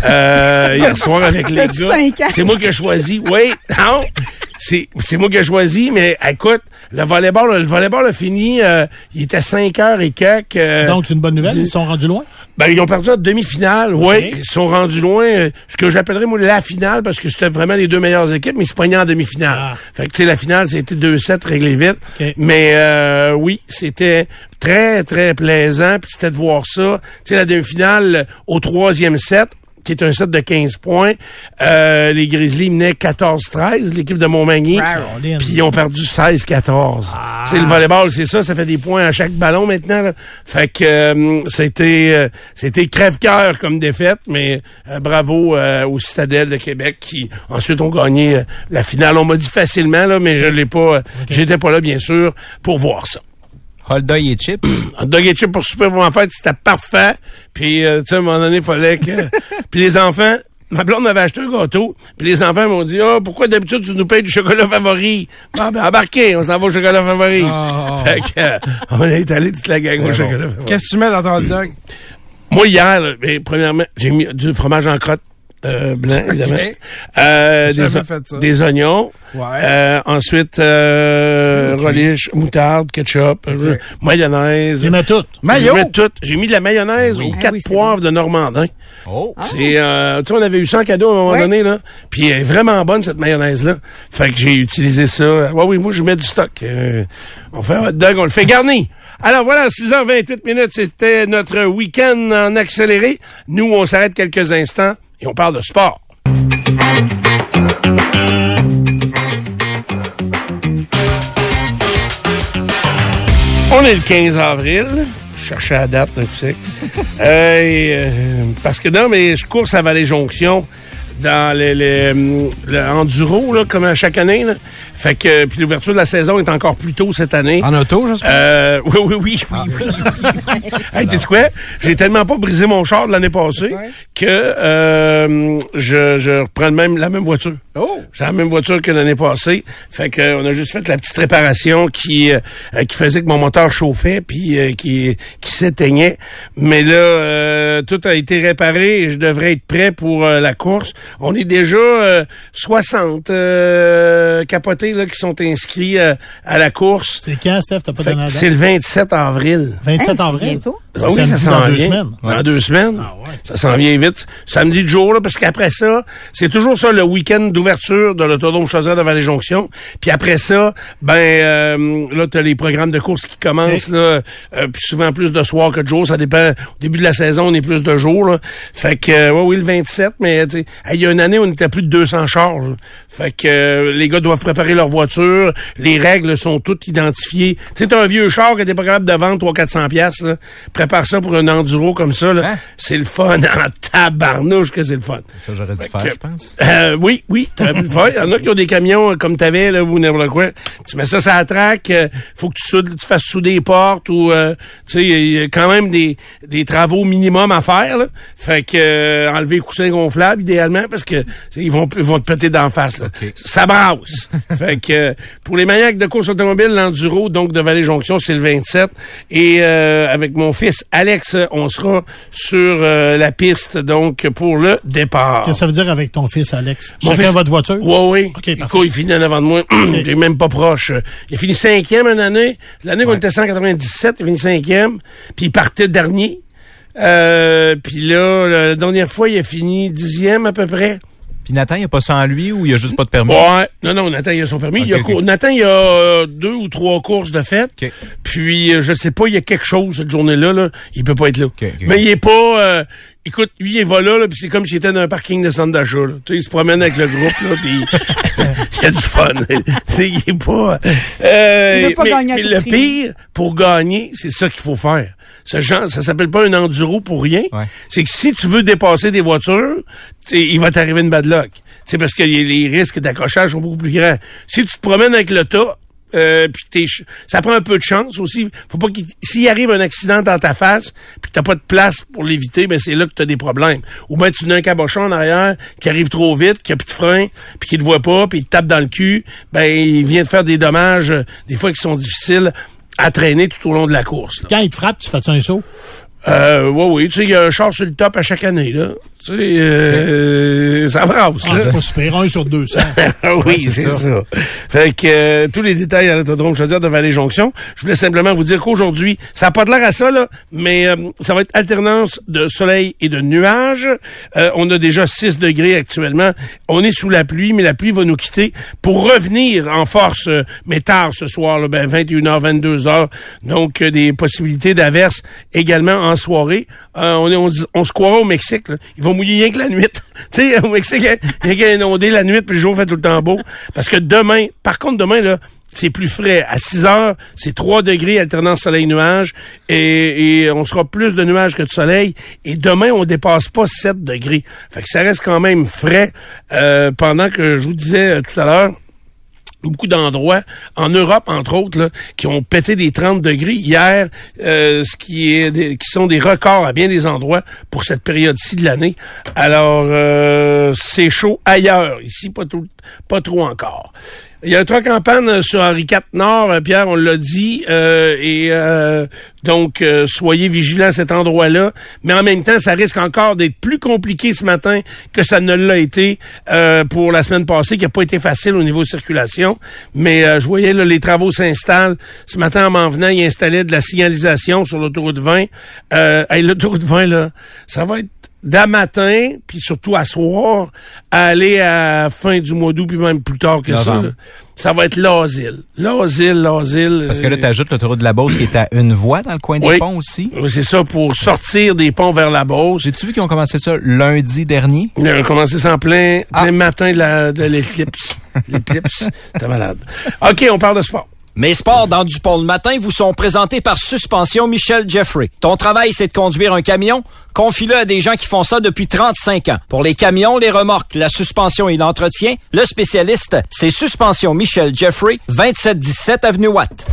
euh, hier soir avec les T'as-tu cinq ans? gars. C'est moi qui ai choisi. Oui, non. C'est, c'est moi qui ai choisi, mais écoute, le volleyball, le volleyball a fini, euh, il était cinq heures et quelques. euh, Donc, c'est une bonne nouvelle. dix- Ils se sont rendus loin. Ben, ils ont perdu en demi-finale, oui. Ok. Ils sont rendus loin. euh, ce que j'appellerais, moi, la finale, parce que c'était vraiment les deux meilleures équipes, mais ils se poignaient en demi-finale. Ah. Fait que, tu sais, la finale, c'était deux sept réglé vite. Ok. Mais, euh, oui, c'était très, très plaisant, puis c'était de voir ça. Tu sais, la demi-finale, euh, au troisième set, qui est un set de quinze points. Euh, les Grizzlies menaient quatorze treize, l'équipe de Montmagny. Wow. Puis ils ont perdu seize quatorze. Ah. C'est le volleyball, c'est ça, ça fait des points à chaque ballon maintenant. Là. Fait que euh, c'était euh, c'était crève-cœur comme défaite, mais euh, bravo euh, aux Citadelles de Québec qui ensuite ont gagné euh, la finale. On m'a dit facilement, là, mais je l'ai pas. Euh, okay. J'étais pas là, bien sûr, pour voir ça. Hot dog et chips. Un dog et chips pour souper pour ma fête, c'était parfait. Puis, euh, tu sais, à un moment donné, il fallait que... Puis les enfants, ma blonde m'avait acheté un gâteau. Puis les enfants m'ont dit, « Ah, oh, pourquoi d'habitude tu nous payes du chocolat favori? » Ah, ben, embarquez, on s'en va au chocolat favori. Oh. Fait que, euh, on est allé toute la gang au bon. chocolat favori. Qu'est-ce que tu mets dans ton hot dog? Moi, hier, là, ben, premièrement, j'ai mis du fromage en crotte. Euh, blanc, évidemment. Okay. Euh, des, o- des oignons. Ouais. Euh, ensuite, euh, okay. relish, moutarde, ketchup, okay. mayonnaise. J'ai mis tout. Mayo? J'ai mis tout. J'ai mis de la mayonnaise oui. aux quatre ah oui, poivres bon. de Normandin. Oh. C'est, euh, tu sais, on avait eu ça en cadeau à un moment ouais. donné, là. Puis elle est vraiment bonne, cette mayonnaise-là. Fait que j'ai utilisé ça. Ouais, oui, moi, je mets du stock. Euh, on fait un hot dog, on le fait garni. Alors voilà, six heures vingt-huit minutes, c'était notre week-end en accéléré. Nous, on s'arrête quelques instants. Et on parle de sport. On est le quinze avril. Je cherchais la date d'un coup sec. euh, et, euh, parce que non, mais je course à Vallée-Jonction dans le, le, le enduro, là, comme à chaque année. Là. Fait que puis l'ouverture de la saison est encore plus tôt cette année. En auto, j'espère? Euh, oui, oui, oui, oui, ah. oui, oui. Hey, tu sais quoi? J'ai tellement pas brisé mon char de l'année passée ouais. que euh, je, je reprends le même, la même voiture. Oh! J'ai la même voiture que l'année passée. Fait que on a juste fait la petite réparation qui euh, qui faisait que mon moteur chauffait puis euh, qui qui s'éteignait. Mais là, euh, tout a été réparé et je devrais être prêt pour euh, la course. On est déjà euh, soixante euh, capotés là, qui sont inscrits euh, à la course. C'est quand, Steph? T'as pas donné la date? C'est le vingt-sept avril. vingt-sept avril? Bientôt? Ah oui, ça s'en dans vient. deux semaines. Ouais. Dans deux semaines. Ah ouais. Ça s'en vient vite. Samedi de jour, là, parce qu'après ça, c'est toujours ça le week-end d'ouverture de l'autodrome Chausseur de Vallée-Jonction. Puis après ça, ben euh, là, t'as les programmes de course qui commencent, okay. là, euh, puis souvent plus de soir que de jour. Ça dépend. Au début de la saison, on est plus de jours. Là. Fait que euh, ouais, oui, le vingt-sept, mais il hey, y a une année, on était à plus de deux cents chars. Là. Fait que euh, les gars doivent préparer leur voiture. Les règles sont toutes identifiées. Tu sais, t'as un vieux char que t'es pas capable de vendre trois cents à quatre cents piastres, là. Prépare ça pour un enduro comme ça, là. Hein? C'est le fun en tabarnouche que c'est le fun. Ça, j'aurais dû faire, je pense. Euh, oui, oui, t'aurais pu le faire. Il y en a qui ont des camions comme t'avais, là, ou n'importe quoi. Tu mets ça sur la traque, euh, faut que tu soudes, tu fasses souder les portes ou, euh, tu sais, il y a quand même des, des travaux minimum à faire, là. Fait que, euh, enlever les coussins gonflables, idéalement, parce que, ils vont, ils vont te péter d'en face, là. Okay. Ça brasse. Fait que, euh, pour les maniaques de course automobile, l'enduro, donc, de Vallée-Jonction, c'est le vingt-sept. Et, euh, avec mon fils Alex, on sera sur euh, la piste, donc, pour le départ. Qu'est-ce que ça veut dire avec ton fils, Alex? Mon Chacun fils... votre voiture? Oui, oui. Okay, Écoute, il finit en avant de moi. Okay. J'ai même pas proche. Il a fini cinquième une année. L'année ouais. qu'on était cent quatre-vingt-dix-sept, il a fini cinquième. Puis il partait dernier. Euh, puis là, la dernière fois, il a fini dixième à peu près. Puis Nathan, il n'y a pas ça en lui ou il n'y a juste pas de permis? Ouais. Non, non, Nathan, il a son permis. Okay, il a okay. cour... Nathan, il a euh, deux ou trois courses de fête. Okay. Puis, euh, je sais pas, il y a quelque chose cette journée-là. Là. Il peut pas être là. Okay, okay. Mais il est pas... Euh... Écoute, lui, il va là, là puis c'est comme s'il était dans un parking de centre d'achat. Là. Tu sais, il se promène avec le groupe, là, puis il y a du fun. Tu sais, il est pas... Euh, il pas mais gagner mais le prix. pire, pour gagner, c'est ça qu'il faut faire. Ce genre, ça s'appelle pas un enduro pour rien. Ouais. C'est que si tu veux dépasser des voitures, il va t'arriver une bad luck. C'est parce que les risques d'accrochage sont beaucoup plus grands. Si tu te promènes avec le tas, euh, puis t'es, ça prend un peu de chance aussi. Faut pas qu'il, s'il arrive un accident dans ta face, puis que t'as pas de place pour l'éviter, ben c'est là que t'as des problèmes. Ou ben tu n'as un cabochon en arrière qui arrive trop vite, qui a plus de frein, puis qui te voit pas, puis il te tape dans le cul, ben il vient de faire des dommages, euh, des fois qui sont difficiles à traîner tout au long de la course. Là. Quand il te frappe, tu fais-tu un saut? Euh, oui, oui, tu sais, il y a un char sur le top à chaque année, là. Tu sais, euh, ça brasse, ah, là. C'est pas super, un sur deux cents. oui, ouais, c'est, c'est ça. ça. Fait que, euh, tous les détails à l'autodrome Chaudière de Vallée-Jonction. Je voulais simplement vous dire qu'aujourd'hui, ça n'a pas de l'air à ça, là, mais euh, ça va être alternance de soleil et de nuages. Euh, on a déjà six degrés actuellement. On est sous la pluie, mais la pluie va nous quitter pour revenir en force, euh, mais tard ce soir, là, ben, vingt et une heures, vingt-deux heures. Donc, euh, des possibilités d'averses également en soirée. Euh, on, est, on, on se croira au Mexique. Là. Ils vont mouiller rien que la nuit. Tu sais, au Mexique, il y a qu'à inonder la nuit, puis le jour fait tout le temps beau. Parce que demain, par contre, demain, là, c'est plus frais. À six heures, c'est trois degrés, alternance soleil-nuage, et, et on sera plus de nuages que de soleil. Et demain, on dépasse pas sept degrés. Fait que ça reste quand même frais. Euh, pendant que je vous disais euh, tout à l'heure, beaucoup d'endroits, en Europe, entre autres, là, qui ont pété des trente degrés hier, euh, ce qui est des, qui sont des records à bien des endroits pour cette période-ci de l'année. Alors, euh, c'est chaud ailleurs. Ici, pas tout, pas trop encore. Il y a un truck en panne sur Henri quatre Nord, Pierre, on l'a dit, euh, et euh, donc euh, soyez vigilants à cet endroit-là. Mais en même temps, ça risque encore d'être plus compliqué ce matin que ça ne l'a été euh, pour la semaine passée, qui n'a pas été facile au niveau circulation. Mais euh, je voyais là, les travaux s'installent. Ce matin, en m'en venant, il installait de la signalisation sur l'autoroute vingt. Euh, hey, l'autoroute vingt, là, ça va être d'un matin, puis surtout à soir, à aller à fin du mois d'août, puis même plus tard que Novembre. ça. Là. Ça va être l'asile. L'asile, l'asile. Parce que là, tu ajoutes l'autoroute de la Beauce qui est à une voie dans le coin des oui. ponts aussi. Oui, c'est ça, pour sortir des ponts vers la Beauce. J'ai-tu vu qu'ils ont commencé ça lundi dernier? Ils ont commencé ça en plein, plein ah. matin de, la, de l'éclipse. L'éclipse, t'es malade. OK, on parle de sport. Mes sports dans Dupont le matin vous sont présentés par Suspension Michel Jeffrey. Ton travail, c'est de conduire un camion? Confie-le à des gens qui font ça depuis trente-cinq ans. Pour les camions, les remorques, la suspension et l'entretien, le spécialiste, c'est Suspension Michel Jeffrey, vingt-sept dix-sept avenue Watt.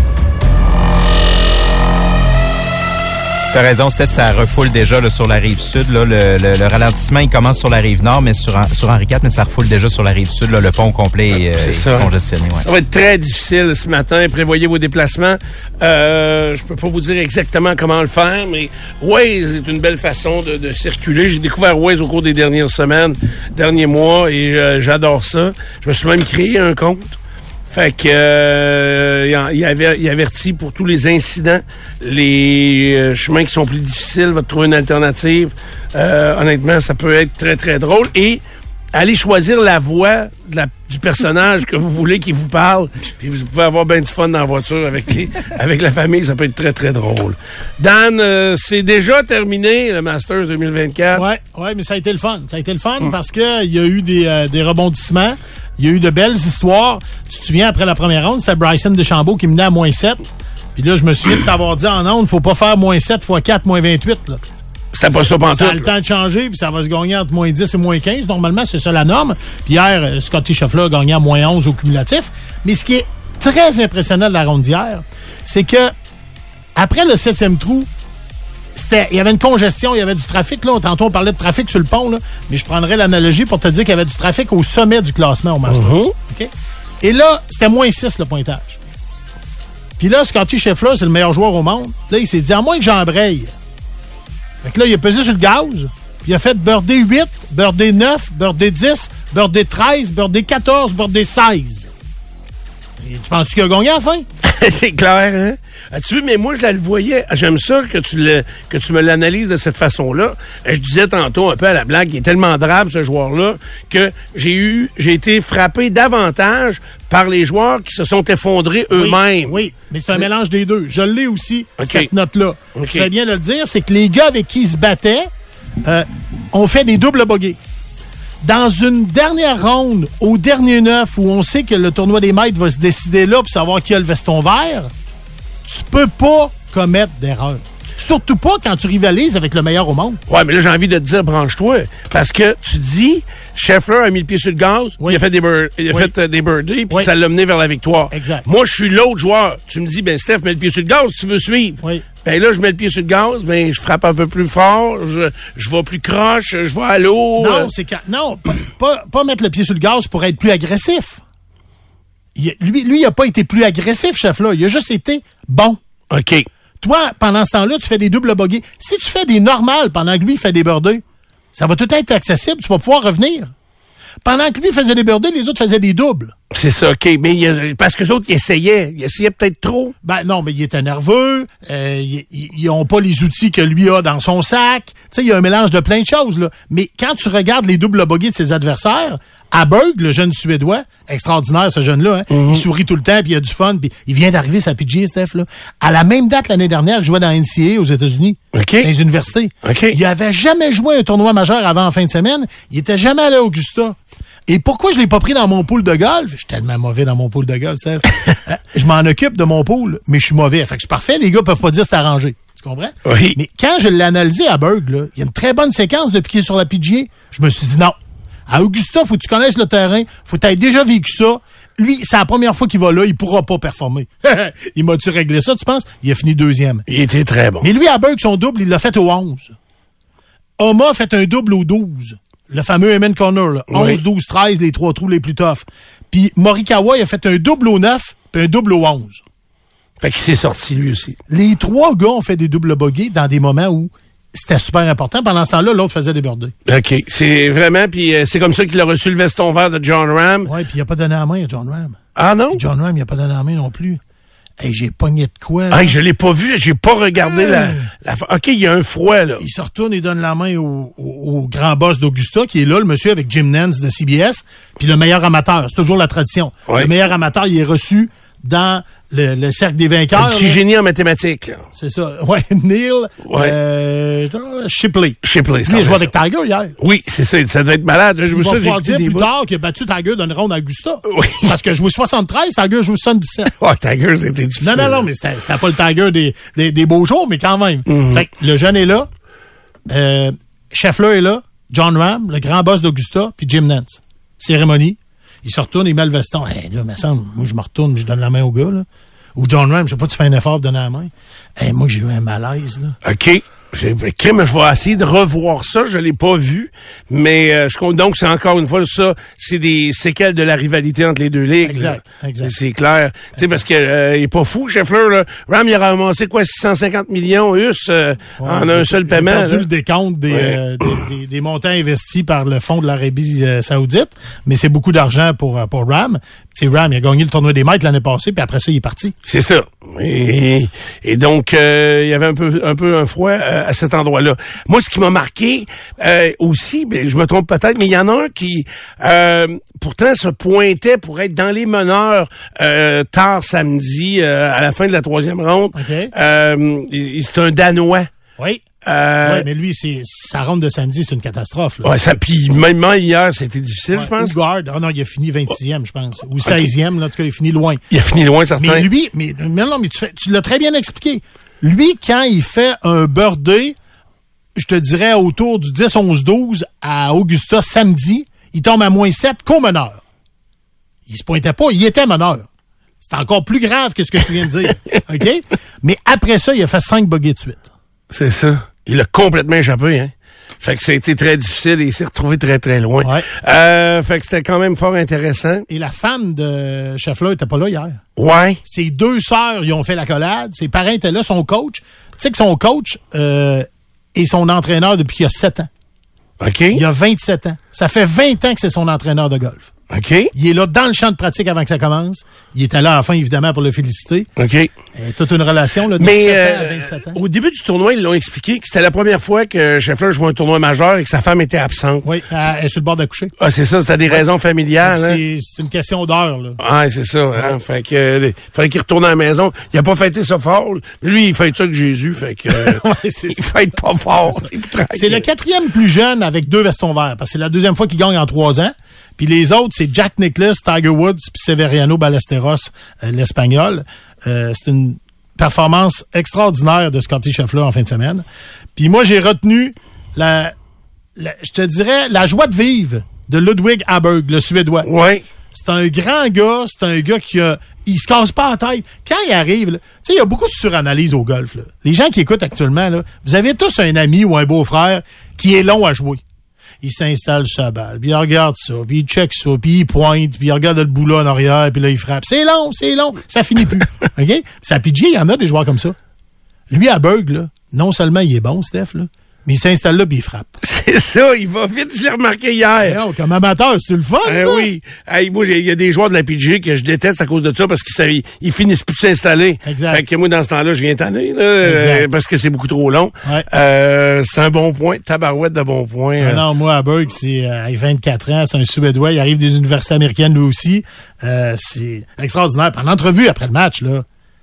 T'as raison, Steph, ça refoule déjà là, sur la rive sud. Là, le, le, le ralentissement, il commence sur la rive nord, mais sur, sur Henri quatre, mais ça refoule déjà sur la rive sud. Là, le pont complet est, c'est est ça. congestionné. Ouais. Ça va être très difficile ce matin. Prévoyez vos déplacements. Euh, je peux pas vous dire exactement comment le faire, mais Waze est une belle façon de, de circuler. J'ai découvert Waze au cours des dernières semaines, derniers mois, et euh, j'adore ça. Je me suis même créé un compte. Fait que euh, il, avait, il avertit pour tous les incidents, les euh, chemins qui sont plus difficiles, va trouver une alternative. Euh, honnêtement, ça peut être très, très drôle. Et allez choisir la voix de la, du personnage que vous voulez qui vous parle. Puis vous pouvez avoir bien du fun dans la voiture avec les, avec la famille. Ça peut être très, très drôle. Dan, euh, c'est déjà terminé, le Masters deux mille vingt-quatre. Ouais, ouais, mais ça a été le fun. Ça a été le fun hum. parce que il y a eu des, euh, des rebondissements. Il y a eu de belles histoires. Tu te souviens, après la première ronde, c'était Bryson DeChambeau qui menait à moins sept. Puis là, je me souviens de t'avoir dit en ondes, faut pas faire moins sept fois quatre, moins vingt-huit. Là. C'était pas ça pantoute. Ça a le temps de changer, puis ça va se gagner entre moins dix et moins quinze. Normalement, c'est ça la norme. Puis hier, Scotty Scheffler a gagné à moins onze au cumulatif. Mais ce qui est très impressionnant de la ronde d'hier, c'est que après le septième trou, C'était, il y avait une congestion, il y avait du trafic. Là. Tantôt, on parlait de trafic sur le pont, là, mais je prendrais l'analogie pour te dire qu'il y avait du trafic au sommet du classement au Masters. Uh-huh. Okay? Et là, c'était moins six le pointage. Puis là, Scotty Scheffler, c'est le meilleur joueur au monde. Là, il s'est dit, à moins que j'embraye. Fait que là, il a pesé sur le gaz, puis il a fait birdie huit, birdie neuf, birdie dix, birdie treize, birdie quatorze, birdie seize. Et tu penses qu'il a gagné à la fin? C'est clair, hein? As-tu vu, mais moi, je la le voyais. J'aime ça que tu le, que tu me l'analyses de cette façon-là. Je disais tantôt, un peu à la blague, il est tellement drabe, ce joueur-là, que j'ai eu, j'ai été frappé davantage par les joueurs qui se sont effondrés eux-mêmes. Oui, oui, mais c'est, c'est un mélange des deux. Je l'ai aussi, okay. cette note-là. Okay. Tu fais bien de le dire, c'est que les gars avec qui ils se battaient euh, ont fait des doubles bogeys. Dans une dernière ronde, au dernier neuf, où on sait que le tournoi des maîtres va se décider là pour savoir qui a le veston vert, tu peux pas commettre d'erreur. Surtout pas quand tu rivalises avec le meilleur au monde. Ouais, mais là, j'ai envie de te dire, branche-toi. Parce que tu dis, Scheffler a mis le pied sur le gaz, oui. il a fait des, bir- il a oui. fait, euh, des birdies, puis oui. ça l'a mené vers la victoire. Exact. Moi, je suis l'autre joueur. Tu me dis, ben Steph, mets le pied sur le gaz si tu veux suivre. Oui. Ben là, je mets le pied sur le gaz, ben je frappe un peu plus fort, je, je vais plus croche, je vais à l'eau. Non, euh... c'est quand, non, pas, pas, pas mettre le pied sur le gaz pour être plus agressif. Il, lui, lui, il a pas été plus agressif, chef-là. Il a juste été bon. OK. Toi, pendant ce temps-là, tu fais des doubles bogeys. Si tu fais des normales pendant que lui, il fait des birdies, ça va tout être accessible. Tu vas pouvoir revenir. Pendant que lui faisait des birdies, les autres faisaient des doubles. C'est ça, OK. Mais il a, parce que les autres, ils essayaient. Ils essayaient peut-être trop. Ben non, mais il était nerveux. Euh, ils, ils ont pas les outils que lui a dans son sac. Tu sais, il y a un mélange de plein de choses, là. Mais quand tu regardes les doubles bogeys de ses adversaires, Aberg, le jeune Suédois, extraordinaire ce jeune-là, hein? Mm-hmm. Il sourit tout le temps, puis il a du fun, puis il vient d'arriver sa P G A, Steph, là. À la même date l'année dernière, il jouait dans N C A A aux États-Unis, okay. dans les universités. Okay. Il avait jamais joué un tournoi majeur avant en fin de semaine. Il était jamais allé à Augusta. Et pourquoi je l'ai pas pris dans mon pool de golf? Je suis tellement mauvais dans mon pool de golf, Steph. Je m'en occupe de mon pool, mais je suis mauvais. Fait que c'est parfait, les gars peuvent pas dire c'est arrangé. Tu comprends? Oui. Mais quand je l'ai analysé à Berg, là, il y a une très bonne séquence depuis qu'il est sur la P G A. Je me suis dit non. À Augusta, faut que tu connaisses le terrain, faut que tu aies déjà vécu ça. Lui, c'est la première fois qu'il va là, il pourra pas performer. Il m'a-tu réglé ça, tu penses? Il a fini deuxième. Il était très bon. Mais lui, à Berg, son double, il l'a fait au onze. Oma a fait un double au douze. Le fameux Amen Corner, là. Oui. onze, douze, treize, les trois trous les plus toughs. Puis Morikawa, il a fait un double au neuf, puis un double au onze. Fait qu'il s'est sorti lui aussi. Les trois gars ont fait des doubles bogeys dans des moments où c'était super important. Pendant ce temps-là, l'autre faisait des birdies. OK. C'est vraiment, puis euh, c'est comme ça qu'il a reçu le veston vert de John Ram. Ouais, puis il a pas donné la main à John Ram. Ah non? Puis John Ram, il a pas donné la main non plus. Hey, j'ai pogné de quoi, là. Ah, je l'ai pas vu, j'ai pas regardé euh. la, la... OK, il y a un froid, là. Il se retourne et donne la main au, au, au grand boss d'Augusta, qui est là, le monsieur avec Jim Nance de C B S, puis le meilleur amateur. C'est toujours la tradition. Ouais. Le meilleur amateur, il est reçu dans le, le cercle des vainqueurs. Un petit là. génie en mathématiques, là. C'est ça. Ouais, Neil Ouais. euh, Shipley. Shipley, Il a joué avec Tiger hier. Oui, c'est ça. Ça devait être malade. Je Il me va souviens, pouvoir j'ai dire écouté des plus bouts. tard qu'il a battu Tiger dans une ronde à Augusta. Oui. Parce que joué soixante-treize, Tiger joue soixante-dix-sept. Oh, Tiger, c'était difficile. Non, non, non, mais c'était, c'était pas le Tiger des, des, des beaux jours, mais quand même. Mm-hmm. Fait que le jeune est là, euh, Scheffler est là, John Ram, le grand boss d'Augusta, puis Jim Nance. Cérémonie. Il se retourne, il met le veston. Hey, là, me semble, moi, je me retourne, je donne la main au gars, là. Ou John Ram, je sais pas, tu fais un effort pour donner la main. Hey, moi, j'ai eu un malaise, là. OK. J'ai, crime, je vais essayer de revoir ça. Je l'ai pas vu. Mais, euh, je compte donc, c'est encore une fois ça, c'est des séquelles de la rivalité entre les deux ligues. Exact, là. exact. C'est, c'est clair. Tu sais, parce que, euh, il est pas fou, Scheffler, là. Ram, il a ramassé quoi, six cent cinquante millions US, euh, Ouais, en un seul j'ai paiement. perdu là. le décompte des, Ouais. euh, des, des, des montants investis par le fonds de l'Arabie euh, Saoudite, mais c'est beaucoup d'argent pour, euh, pour Ram. Tu sais, Ram, il a gagné le tournoi des maîtres l'année passée, puis après ça, il est parti. C'est ça. Et, et donc, euh, il y avait un peu un peu un froid euh, à cet endroit-là. Moi, ce qui m'a marqué euh, aussi, ben, je me trompe peut-être, mais il y en a un qui, euh, pourtant, se pointait pour être dans les meneurs euh, tard samedi, euh, à la fin de la troisième ronde. OK. Euh, il- c'est un Danois. Oui. Euh, Ouais, mais lui, c'est sa ronde de samedi, c'est une catastrophe. Là. ouais, ça, puis même hier, c'était difficile, Ouais, je pense. Hoogard, ah non, il a fini vingt-sixième, je pense. Ou seizième, là, en tout cas, il a fini loin. Il a fini loin, certain. Mais lui, mais, mais non, mais tu, fais, tu l'as très bien expliqué. Lui, quand il fait un birthday, je te dirais autour du dix, onze, douze à Augusta samedi, il tombe à moins sept qu'au meneur. Il se pointait pas, il était meneur. C'est encore plus grave que ce que tu viens de dire. OK? Mais après ça, il a fait cinq bogeys de suite. C'est ça. Il a complètement échappé, hein. Fait que ça a été très difficile et il s'est retrouvé très, très loin. Ouais. Euh, fait que c'était quand même fort intéressant. Et la femme de Scheffler était pas là hier. Ouais. Ses deux sœurs, ils ont fait l'accolade. Ses parents étaient là, son coach. Tu sais que son coach euh, est son entraîneur depuis qu'il a sept ans. OK. Il a vingt-sept ans. Ça fait vingt ans que c'est son entraîneur de golf. OK. Il est là dans le champ de pratique avant que ça commence. Il était là à la fin, évidemment, pour le féliciter. OK. Euh, toute une relation là, de Mais sept euh, ans à vingt-sept ans. au début du tournoi, ils l'ont expliqué que c'était la première fois que Scheffler jouait un tournoi majeur et que sa femme était absente. Oui, elle est sur le bord d'accoucher. Ah, c'est ça, c'était des raisons familiales. Hein? C'est, c'est une question d'heure. Là. Ah, c'est ça. Hein? Fait que euh, fallait qu'il retourne à la maison. Il a pas fêté ça fort. Mais lui, il fête ça avec Jésus. Fait que euh, Ouais, c'est il ça. fête pas fort. C'est, plus tranquille. C'est le quatrième plus jeune avec deux vestons verts, parce que c'est la deuxième fois qu'il gagne en trois ans. Puis les autres, c'est Jack Nicklaus, Tiger Woods, puis Severiano Ballesteros, euh, l'Espagnol. Euh, c'est une performance extraordinaire de Scottie Scheffler en fin de semaine. Puis moi, j'ai retenu la, la je te dirais, la joie de vivre de Ludwig Aberg, le Suédois. Ouais. C'est un grand gars, c'est un gars qui a, il se casse pas la tête. Quand il arrive, là, tu sais, il y a beaucoup de suranalyse au golf, là. Les gens qui écoutent actuellement, là, vous avez tous un ami ou un beau-frère qui est long à jouer. Il s'installe sur sa balle, puis il regarde ça, puis il check ça, puis il pointe, puis il regarde le bout là en arrière, puis là, il frappe. C'est long, c'est long, ça finit plus. OK? Ça P G A, il y en a des joueurs comme ça. Lui, à Berg, là, non seulement il est bon, Steph, là, mais il s'installe là, puis il frappe. C'est ça, il va vite, je l'ai remarqué hier. Non, comme amateur, c'est le fun, Eh ça? oui. Hey, moi, il y a des joueurs de la P G A que je déteste à cause de ça parce qu'ils savent- ils finissent plus de s'installer. Exact. Fait que moi, dans ce temps-là, je viens tanner, là, euh, parce que c'est beaucoup trop long. Ouais. Euh, c'est un bon point. Tabarouette de bon point. Ah euh. non, moi, à Berg, c'est euh, à vingt-quatre ans, c'est un Suédois, il arrive des universités américaines lui aussi. Euh, c'est extraordinaire. Puis en entrevue après le match, là,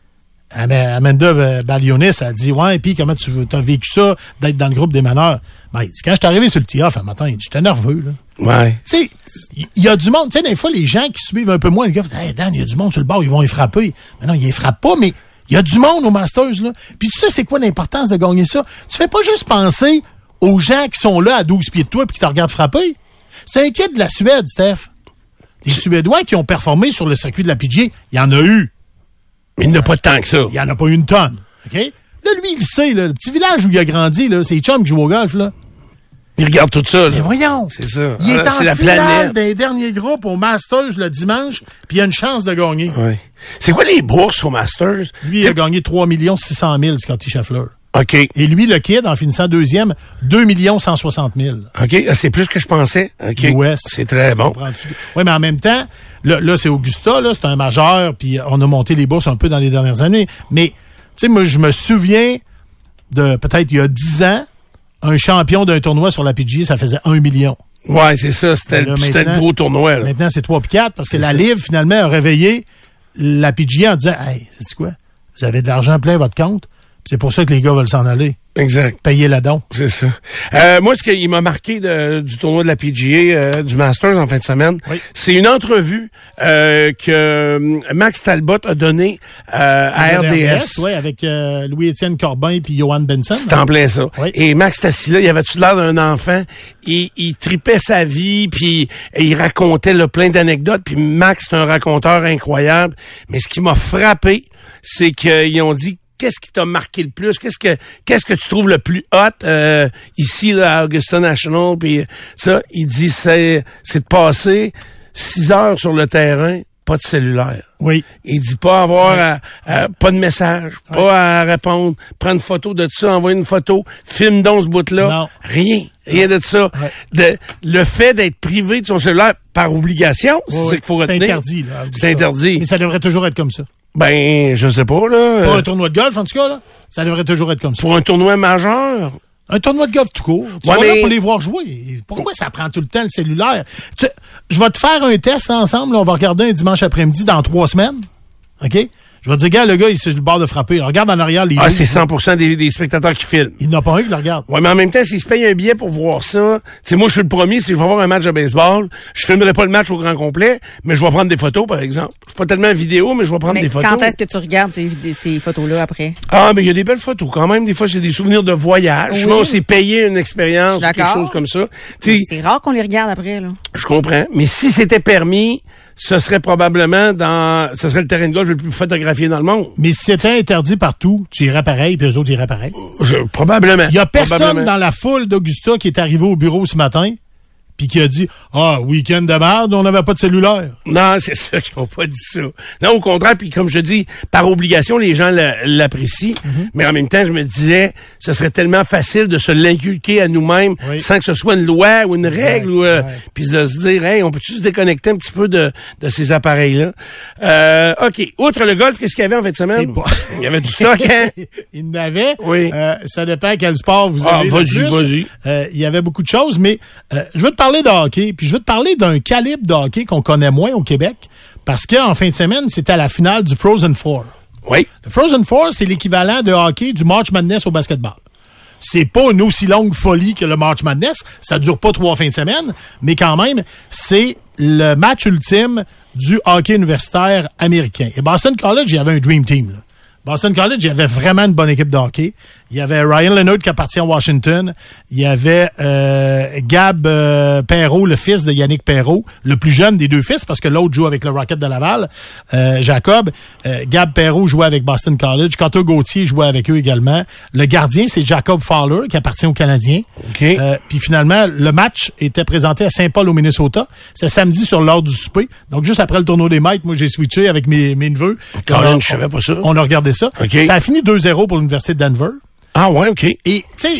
Am- Amanda Balionis a dit « Ouais, puis comment tu as vécu ça, d'être dans le groupe des meneurs? » Ben, il dit, quand je suis arrivé sur le tee-off un matin, j'étais nerveux, là. Ouais. Tu sais, il y a du monde. Tu sais, des fois, les gens qui suivent un peu moins, les gars, hey, Dan, il y a du monde sur le bord, ils vont y frapper. Mais non, ils les frappent pas, mais il y a du monde au Masters, là. Puis tu sais, c'est quoi l'importance de gagner ça? Tu fais pas juste penser aux gens qui sont là à douze pieds de toi et qui te regardent frapper. C'est un kid de la Suède, Steph. Des Suédois qui ont performé sur le circuit de la P G A, il y en a eu. Mais il n'y en a pas tant que ça. Il y en a pas eu une tonne. OK? Là, lui, il sait, là, le petit village où il a grandi, là, c'est les chums qui jouent au golf, là. Il regarde tout ça, là. Mais voyons. C'est ça. Il est Ah, en c'est la finale planète. d'un dernier groupe au Masters le dimanche, puis il a une chance de gagner. Ouais. C'est quoi les bourses au Masters? Lui, il a gagné trois millions six cent mille, Scotty Scheffler. OK. Et lui, le kid, en finissant deuxième, deux millions cent soixante mille. OK. Ah, c'est plus que je pensais. OK. U S. C'est très bon. Oui, mais en même temps, là, là c'est Augusta, là, c'est un majeur, puis on a monté les bourses un peu dans les dernières années. Mais, tu sais, moi, je me souviens de, peut-être il y a dix ans, un champion d'un tournoi sur la P G A, ça faisait un million. Ouais, c'est ça. C'était Là, le, c'était le maintenant- gros tournoi, là. Maintenant, c'est trois puis quatre, parce que C'est la ça. Livre, finalement, a réveillé la P G A en disant, hey, c'est quoi? Vous avez de l'argent plein à votre compte, puis c'est pour ça que les gars veulent s'en aller. Exact. Payer la don. C'est ça. Euh, moi, ce qui m'a marqué de- du tournoi de la P G A, euh, du Masters en fin de semaine, Oui. c'est une entrevue euh, que euh, Max Talbot a donnée euh, à R D S. Oui, avec euh, Louis-Étienne Corbin puis Johan Benson. C'est en plein ça. Oui. Et Max était assis là, il avait-tu l'air d'un enfant? Il, il tripait sa vie, puis il racontait là, plein d'anecdotes. Puis Max, c'est un raconteur incroyable. Mais ce qui m'a frappé, c'est qu'ils ont dit, qu'est-ce qui t'a marqué le plus? Qu'est-ce que qu'est-ce que tu trouves le plus hot euh, ici là, à Augusta National? Puis ça, il dit, c'est, c'est de passer six heures sur le terrain, pas de cellulaire. Oui. Il dit pas avoir à- à- pas de message, pas à répondre, prendre une photo de ça, envoyer une photo, filme donc ce bout-là. Non. Rien, rien de ça. Ouais. De, le fait d'être privé de son cellulaire par obligation, c'est Oui, ça qu'il faut c'est retenir. interdit. Là, à Augusta. C'est interdit. Mais ça devrait toujours être comme ça. Ben, je sais pas, là. Pour euh, un tournoi de golf, en tout cas, là, ça devrait toujours être comme ça. pour un tournoi majeur. Un tournoi de golf tout court. Tu Ouais, vas mais- là pour les voir jouer. Pourquoi ça prend tout le temps le cellulaire? Tu- je vais te faire un test ensemble. Là, on va regarder un dimanche après-midi dans trois semaines. OK? Je vais te dire, gars, le gars, il est sur le bord de frapper. Regarde en arrière les Ah, lignes. c'est cent pour cent des, des spectateurs qui filment. Il n'y en a pas un qui le regarde. Ouais, mais en même temps, s'ils se payent un billet pour voir ça, tu sais, moi, je suis le premier, si je vais voir un match de baseball, je filmerai pas le match au grand complet, mais je vais prendre des photos, par exemple. Je suis pas tellement vidéo, mais je vais prendre Mais des photos. quand est-ce que tu regardes ces, vid- ces photos-là après? Ah, mais il y a des belles photos quand même. Des fois, c'est des souvenirs de voyage. Oui. Sinon, c'est payer une expérience ou quelque D'accord. chose comme ça. Tu sais, C'est rare qu'on les regarde après, là. je comprends. Mais si c'était permis, ce serait probablement dans, ce serait le terrain de golf le plus photographié dans le monde. Mais si c'était interdit partout, tu irais pareil, puis eux autres iraient pareil. Je- probablement. Il y a personne Probablement. dans la foule d'Augusta qui est arrivé au bureau ce matin puis qui a dit « Ah, week-end de merde, on n'avait pas de cellulaire. Non, c'est ça qu'ils n'ont pas dit ça. Non, au contraire, puis comme je dis, par obligation, les gens l'a- l'apprécient. Mm-hmm. Mais en même temps, je me disais, ce serait tellement facile de se l'inculquer à nous-mêmes Oui. sans que ce soit une loi ou une règle, ou, euh, ouais. puis de se dire, hey, on peut-tu se déconnecter un petit peu de, de ces appareils-là? Euh, OK. Outre le golf, qu'est-ce qu'il y avait en fin de semaine? Et bon. Il y avait du stock, hein? Il n'avait. Oui. Euh, ça dépend quel sport vous Ah, avez. le vas-y, plus. vas-y. Euh, Il y avait beaucoup de choses, mais euh, je veux te parler de hockey, puis je veux te parler d'un calibre de hockey qu'on connaît moins au Québec, parce qu'en fin de semaine, c'était la finale du Frozen Four. Oui. Le Frozen Four, c'est l'équivalent de hockey du March Madness au basketball. C'est pas une aussi longue folie que le March Madness. Ça dure pas trois fins de semaine, mais quand même, c'est le match ultime du hockey universitaire américain. Et Boston College, il y avait un Dream Team, là. Boston College, il y avait vraiment une bonne équipe de hockey. Il y avait Ryan Leonard qui appartient à Washington. Il y avait euh, Gab euh, Perreault, le fils de Yannick Perreault, le plus jeune des deux fils, parce que l'autre joue avec le Rocket de Laval, euh, Jacob. Euh, Gab Perreault jouait avec Boston College. Quentin Gauthier jouait avec eux également. Le gardien, c'est Jacob Fowler, qui appartient aux Canadiens. OK. Euh, puis finalement, le match était présenté à Saint-Paul, au Minnesota. C'est samedi sur l'heure du souper. Donc, juste après le tournoi des maîtres, moi, j'ai switché avec mes, mes neveux. Colin, On a- je savais pas ça. On a regardé ça. OK. Ça a fini deux zéro pour l'Université de Denver. Ah ouais, OK. Et, tu sais,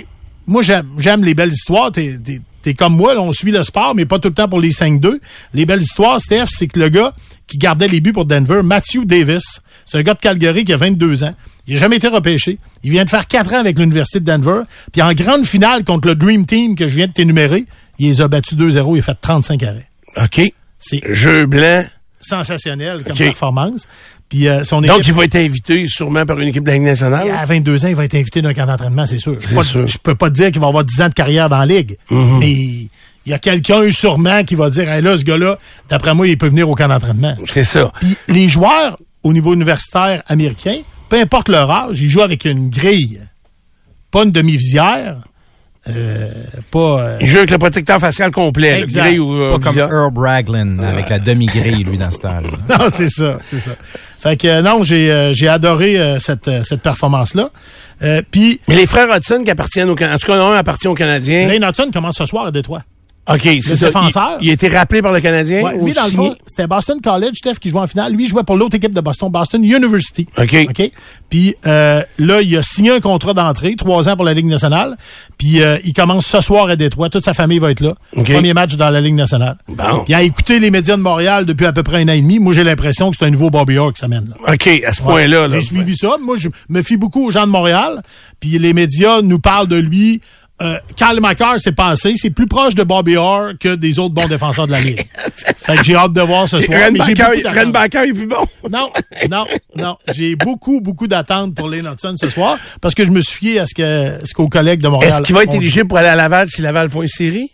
moi, j'aime, j'aime les belles histoires. T'es, t'es, t'es comme moi, là, on suit le sport, mais pas tout le temps pour les cinq deux. Les belles histoires, Steph, c'est que le gars qui gardait les buts pour Denver, Matthew Davis, c'est un gars de Calgary qui a vingt-deux ans. Il n'a jamais été repêché. Il vient de faire quatre ans avec l'Université de Denver. Puis en grande finale contre le Dream Team que je viens de t'énumérer, il les a battus deux zéro. Il a fait trente-cinq arrêts. OK. C'est Jeu blanc. sensationnel comme Okay. performance. Puis euh, son équipe... Donc, il va être invité sûrement par une équipe de la Ligue nationale. À vingt-deux ans, il va être invité d'un camp d'entraînement, c'est sûr. Je C'est peux pas- sûr. Je peux pas te dire qu'il va avoir dix ans de carrière dans la Ligue. Mm-hmm. Mais il y a quelqu'un sûrement qui va dire, hey, là, ce gars-là, d'après moi, il peut venir au camp d'entraînement. C'est ça. Puis les joueurs au niveau universitaire américain, peu importe leur âge, ils jouent avec une grille. Pas une demi-visière. Euh, pas... euh, Il joue avec le protecteur facial complet. Exact. Le gris ou euh, Pas comme viseur. Earl Raglan avec la demi-grille, lui, dans ce temps-là. Non, c'est ça, c'est ça. Fait que euh, non, j'ai euh, j'ai adoré euh, cette euh, cette performance-là. Euh, Puis Mais les frères Hudson qui appartiennent au Canadien, en tout cas, un appartient aux Canadiens. Lane Hudson commence ce soir à Détroit. OK, c'est ça. défenseur. Il, il a été rappelé par le Canadien? Ouais, ou lui, dans le signé? fond, c'était Boston College, Steph, qui jouait en finale. Lui, il jouait pour l'autre équipe de Boston, Boston University. OK. OK? Puis euh, là, il a signé un contrat d'entrée, trois ans pour la Ligue nationale. Puis euh, il commence ce soir à Détroit. Toute sa famille va être là. OK. Premier match dans la Ligue nationale. Bon. Il a écouté les médias de Montréal depuis à peu près un an et demi. Moi, j'ai l'impression que c'est un nouveau Bobby Orr qui s'amène là. OK, à ce point-là. Là. J'ai suivi ça. Moi, je me fie beaucoup aux gens de Montréal. Puis les médias nous parlent de lui. Euh, Kyle McCarr s'est passé. C'est plus proche de Bobby Orr que des autres bons défenseurs de la Ligue. Fait que j'ai hâte de voir ce soir. mais j'ai beaucoup d'attentes. Renbacker est plus bon. Non, non, non. J'ai beaucoup, beaucoup d'attentes pour Lane Hudson ce soir parce que je me suis fié à ce que ce qu'aux collègues de Montréal. Est-ce qu'il va être ont dit. éligible pour aller à Laval si Laval font une série?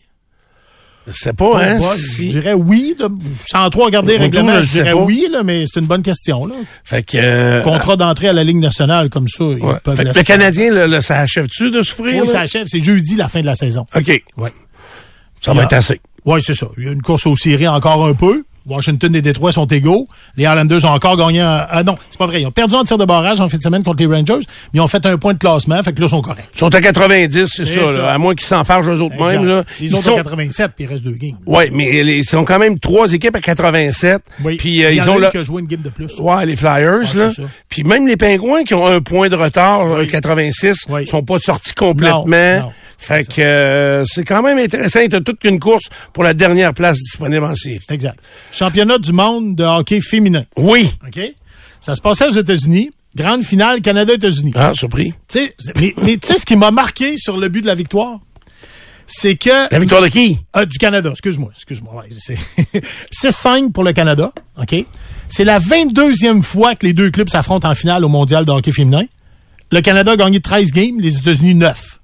Je sais pas, Oh, hein? bah, si- Je dirais oui. De, sans trop regarder le Moi, règlement, je je sais dirais pas. oui, là, mais c'est une bonne question. Là. Fait que... euh, Contrat d'entrée à la Ligue nationale comme ça, ils ouais. peuvent Fait que laisser le Canadien, là, là, ça achève-tu de souffrir? Oui, là? ça achève. C'est jeudi, la fin de la saison. OK. Ouais. Ça Il y va a- être assez. Oui, c'est ça. Il y a une course aux séries encore un peu. Washington et Détroit sont égaux. Les Islanders ont encore gagné un... Ah non, c'est pas vrai. Ils ont perdu en tir de barrage en fin de semaine contre les Rangers, mais ils ont fait un point de classement, fait que là, ils sont corrects. Ils sont à quatre-vingt-dix, c'est C'est ça, ça. là. À moins qu'ils s'enfargent eux autres mêmes, là. Ils, Ils ont sont... à quatre-vingt-sept, puis il reste deux games. Ouais, mais les- ils sont quand même trois équipes à quatre-vingt-sept. Oui. Puis euh, il y en ils a ont une là. qui a joué une game de plus. Ouais, les Flyers, Ouais, là. c'est ça. Puis même les Pingouins qui ont un point de retard, euh, quatre-vingt-six, Oui. sont pas sortis complètement. Non, non, fait c'est que euh, c'est quand même intéressant. T'as toute qu'une course pour la dernière place disponible en série. Exact. Championnat du monde de hockey féminin. Oui. OK? Ça se passait aux États-Unis. Grande finale Canada-États-Unis. Ah, surpris. Tu sais, mais mais tu sais ce qui m'a marqué sur le but de la victoire? C'est que... La victoire de qui? Ah, du Canada, excuse-moi, excuse-moi. Ouais, c'est six cinq pour le Canada, OK? C'est la vingt-deuxième fois que les deux clubs s'affrontent en finale au mondial de hockey féminin. Le Canada a gagné treize games, les États-Unis neuf.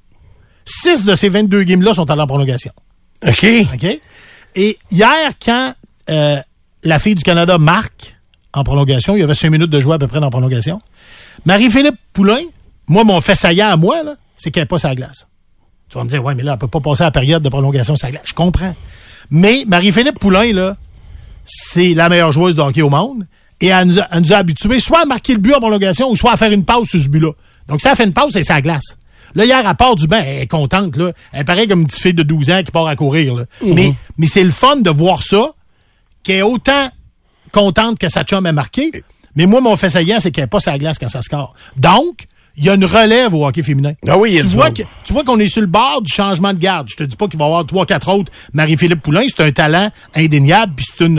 Six de ces vingt-deux games-là sont allés en prolongation. OK. OK? Et hier, quand euh, la fille du Canada marque en prolongation, il y avait cinq minutes de jouer à peu près dans la prolongation, Marie-Philippe Poulain, moi, mon fait saillant à moi, là, c'est qu'elle n'est pas sur la glace. Tu vas me dire, ouais, mais là, elle peut pas passer à la période de prolongation sur la glace. Je comprends. Mais Marie-Philippe Poulain, là, c'est la meilleure joueuse de hockey au monde. Et elle nous a, elle nous a habitués soit à marquer le but en prolongation ou soit à faire une pause sur ce but-là. Donc, ça a fait une pause, c'est sa glace. Là, hier, elle part du banc, elle est contente, là. Elle paraît comme une petite fille de douze ans qui part à courir, là. Mm-hmm. Mais, mais c'est le fun de voir ça, qu'elle est autant contente que sa chum ait marqué. Mais moi, mon fait saillant, c'est qu'elle n'est pas sur la glace quand ça score. Donc, il y a une relève au hockey féminin. Ah oui, il y a tu du vois monde. que, tu vois qu'on est sur le bord du changement de garde. Je te dis pas qu'il va y avoir trois, quatre autres. Marie-Philippe Poulain, c'est un talent indéniable, puis c'est une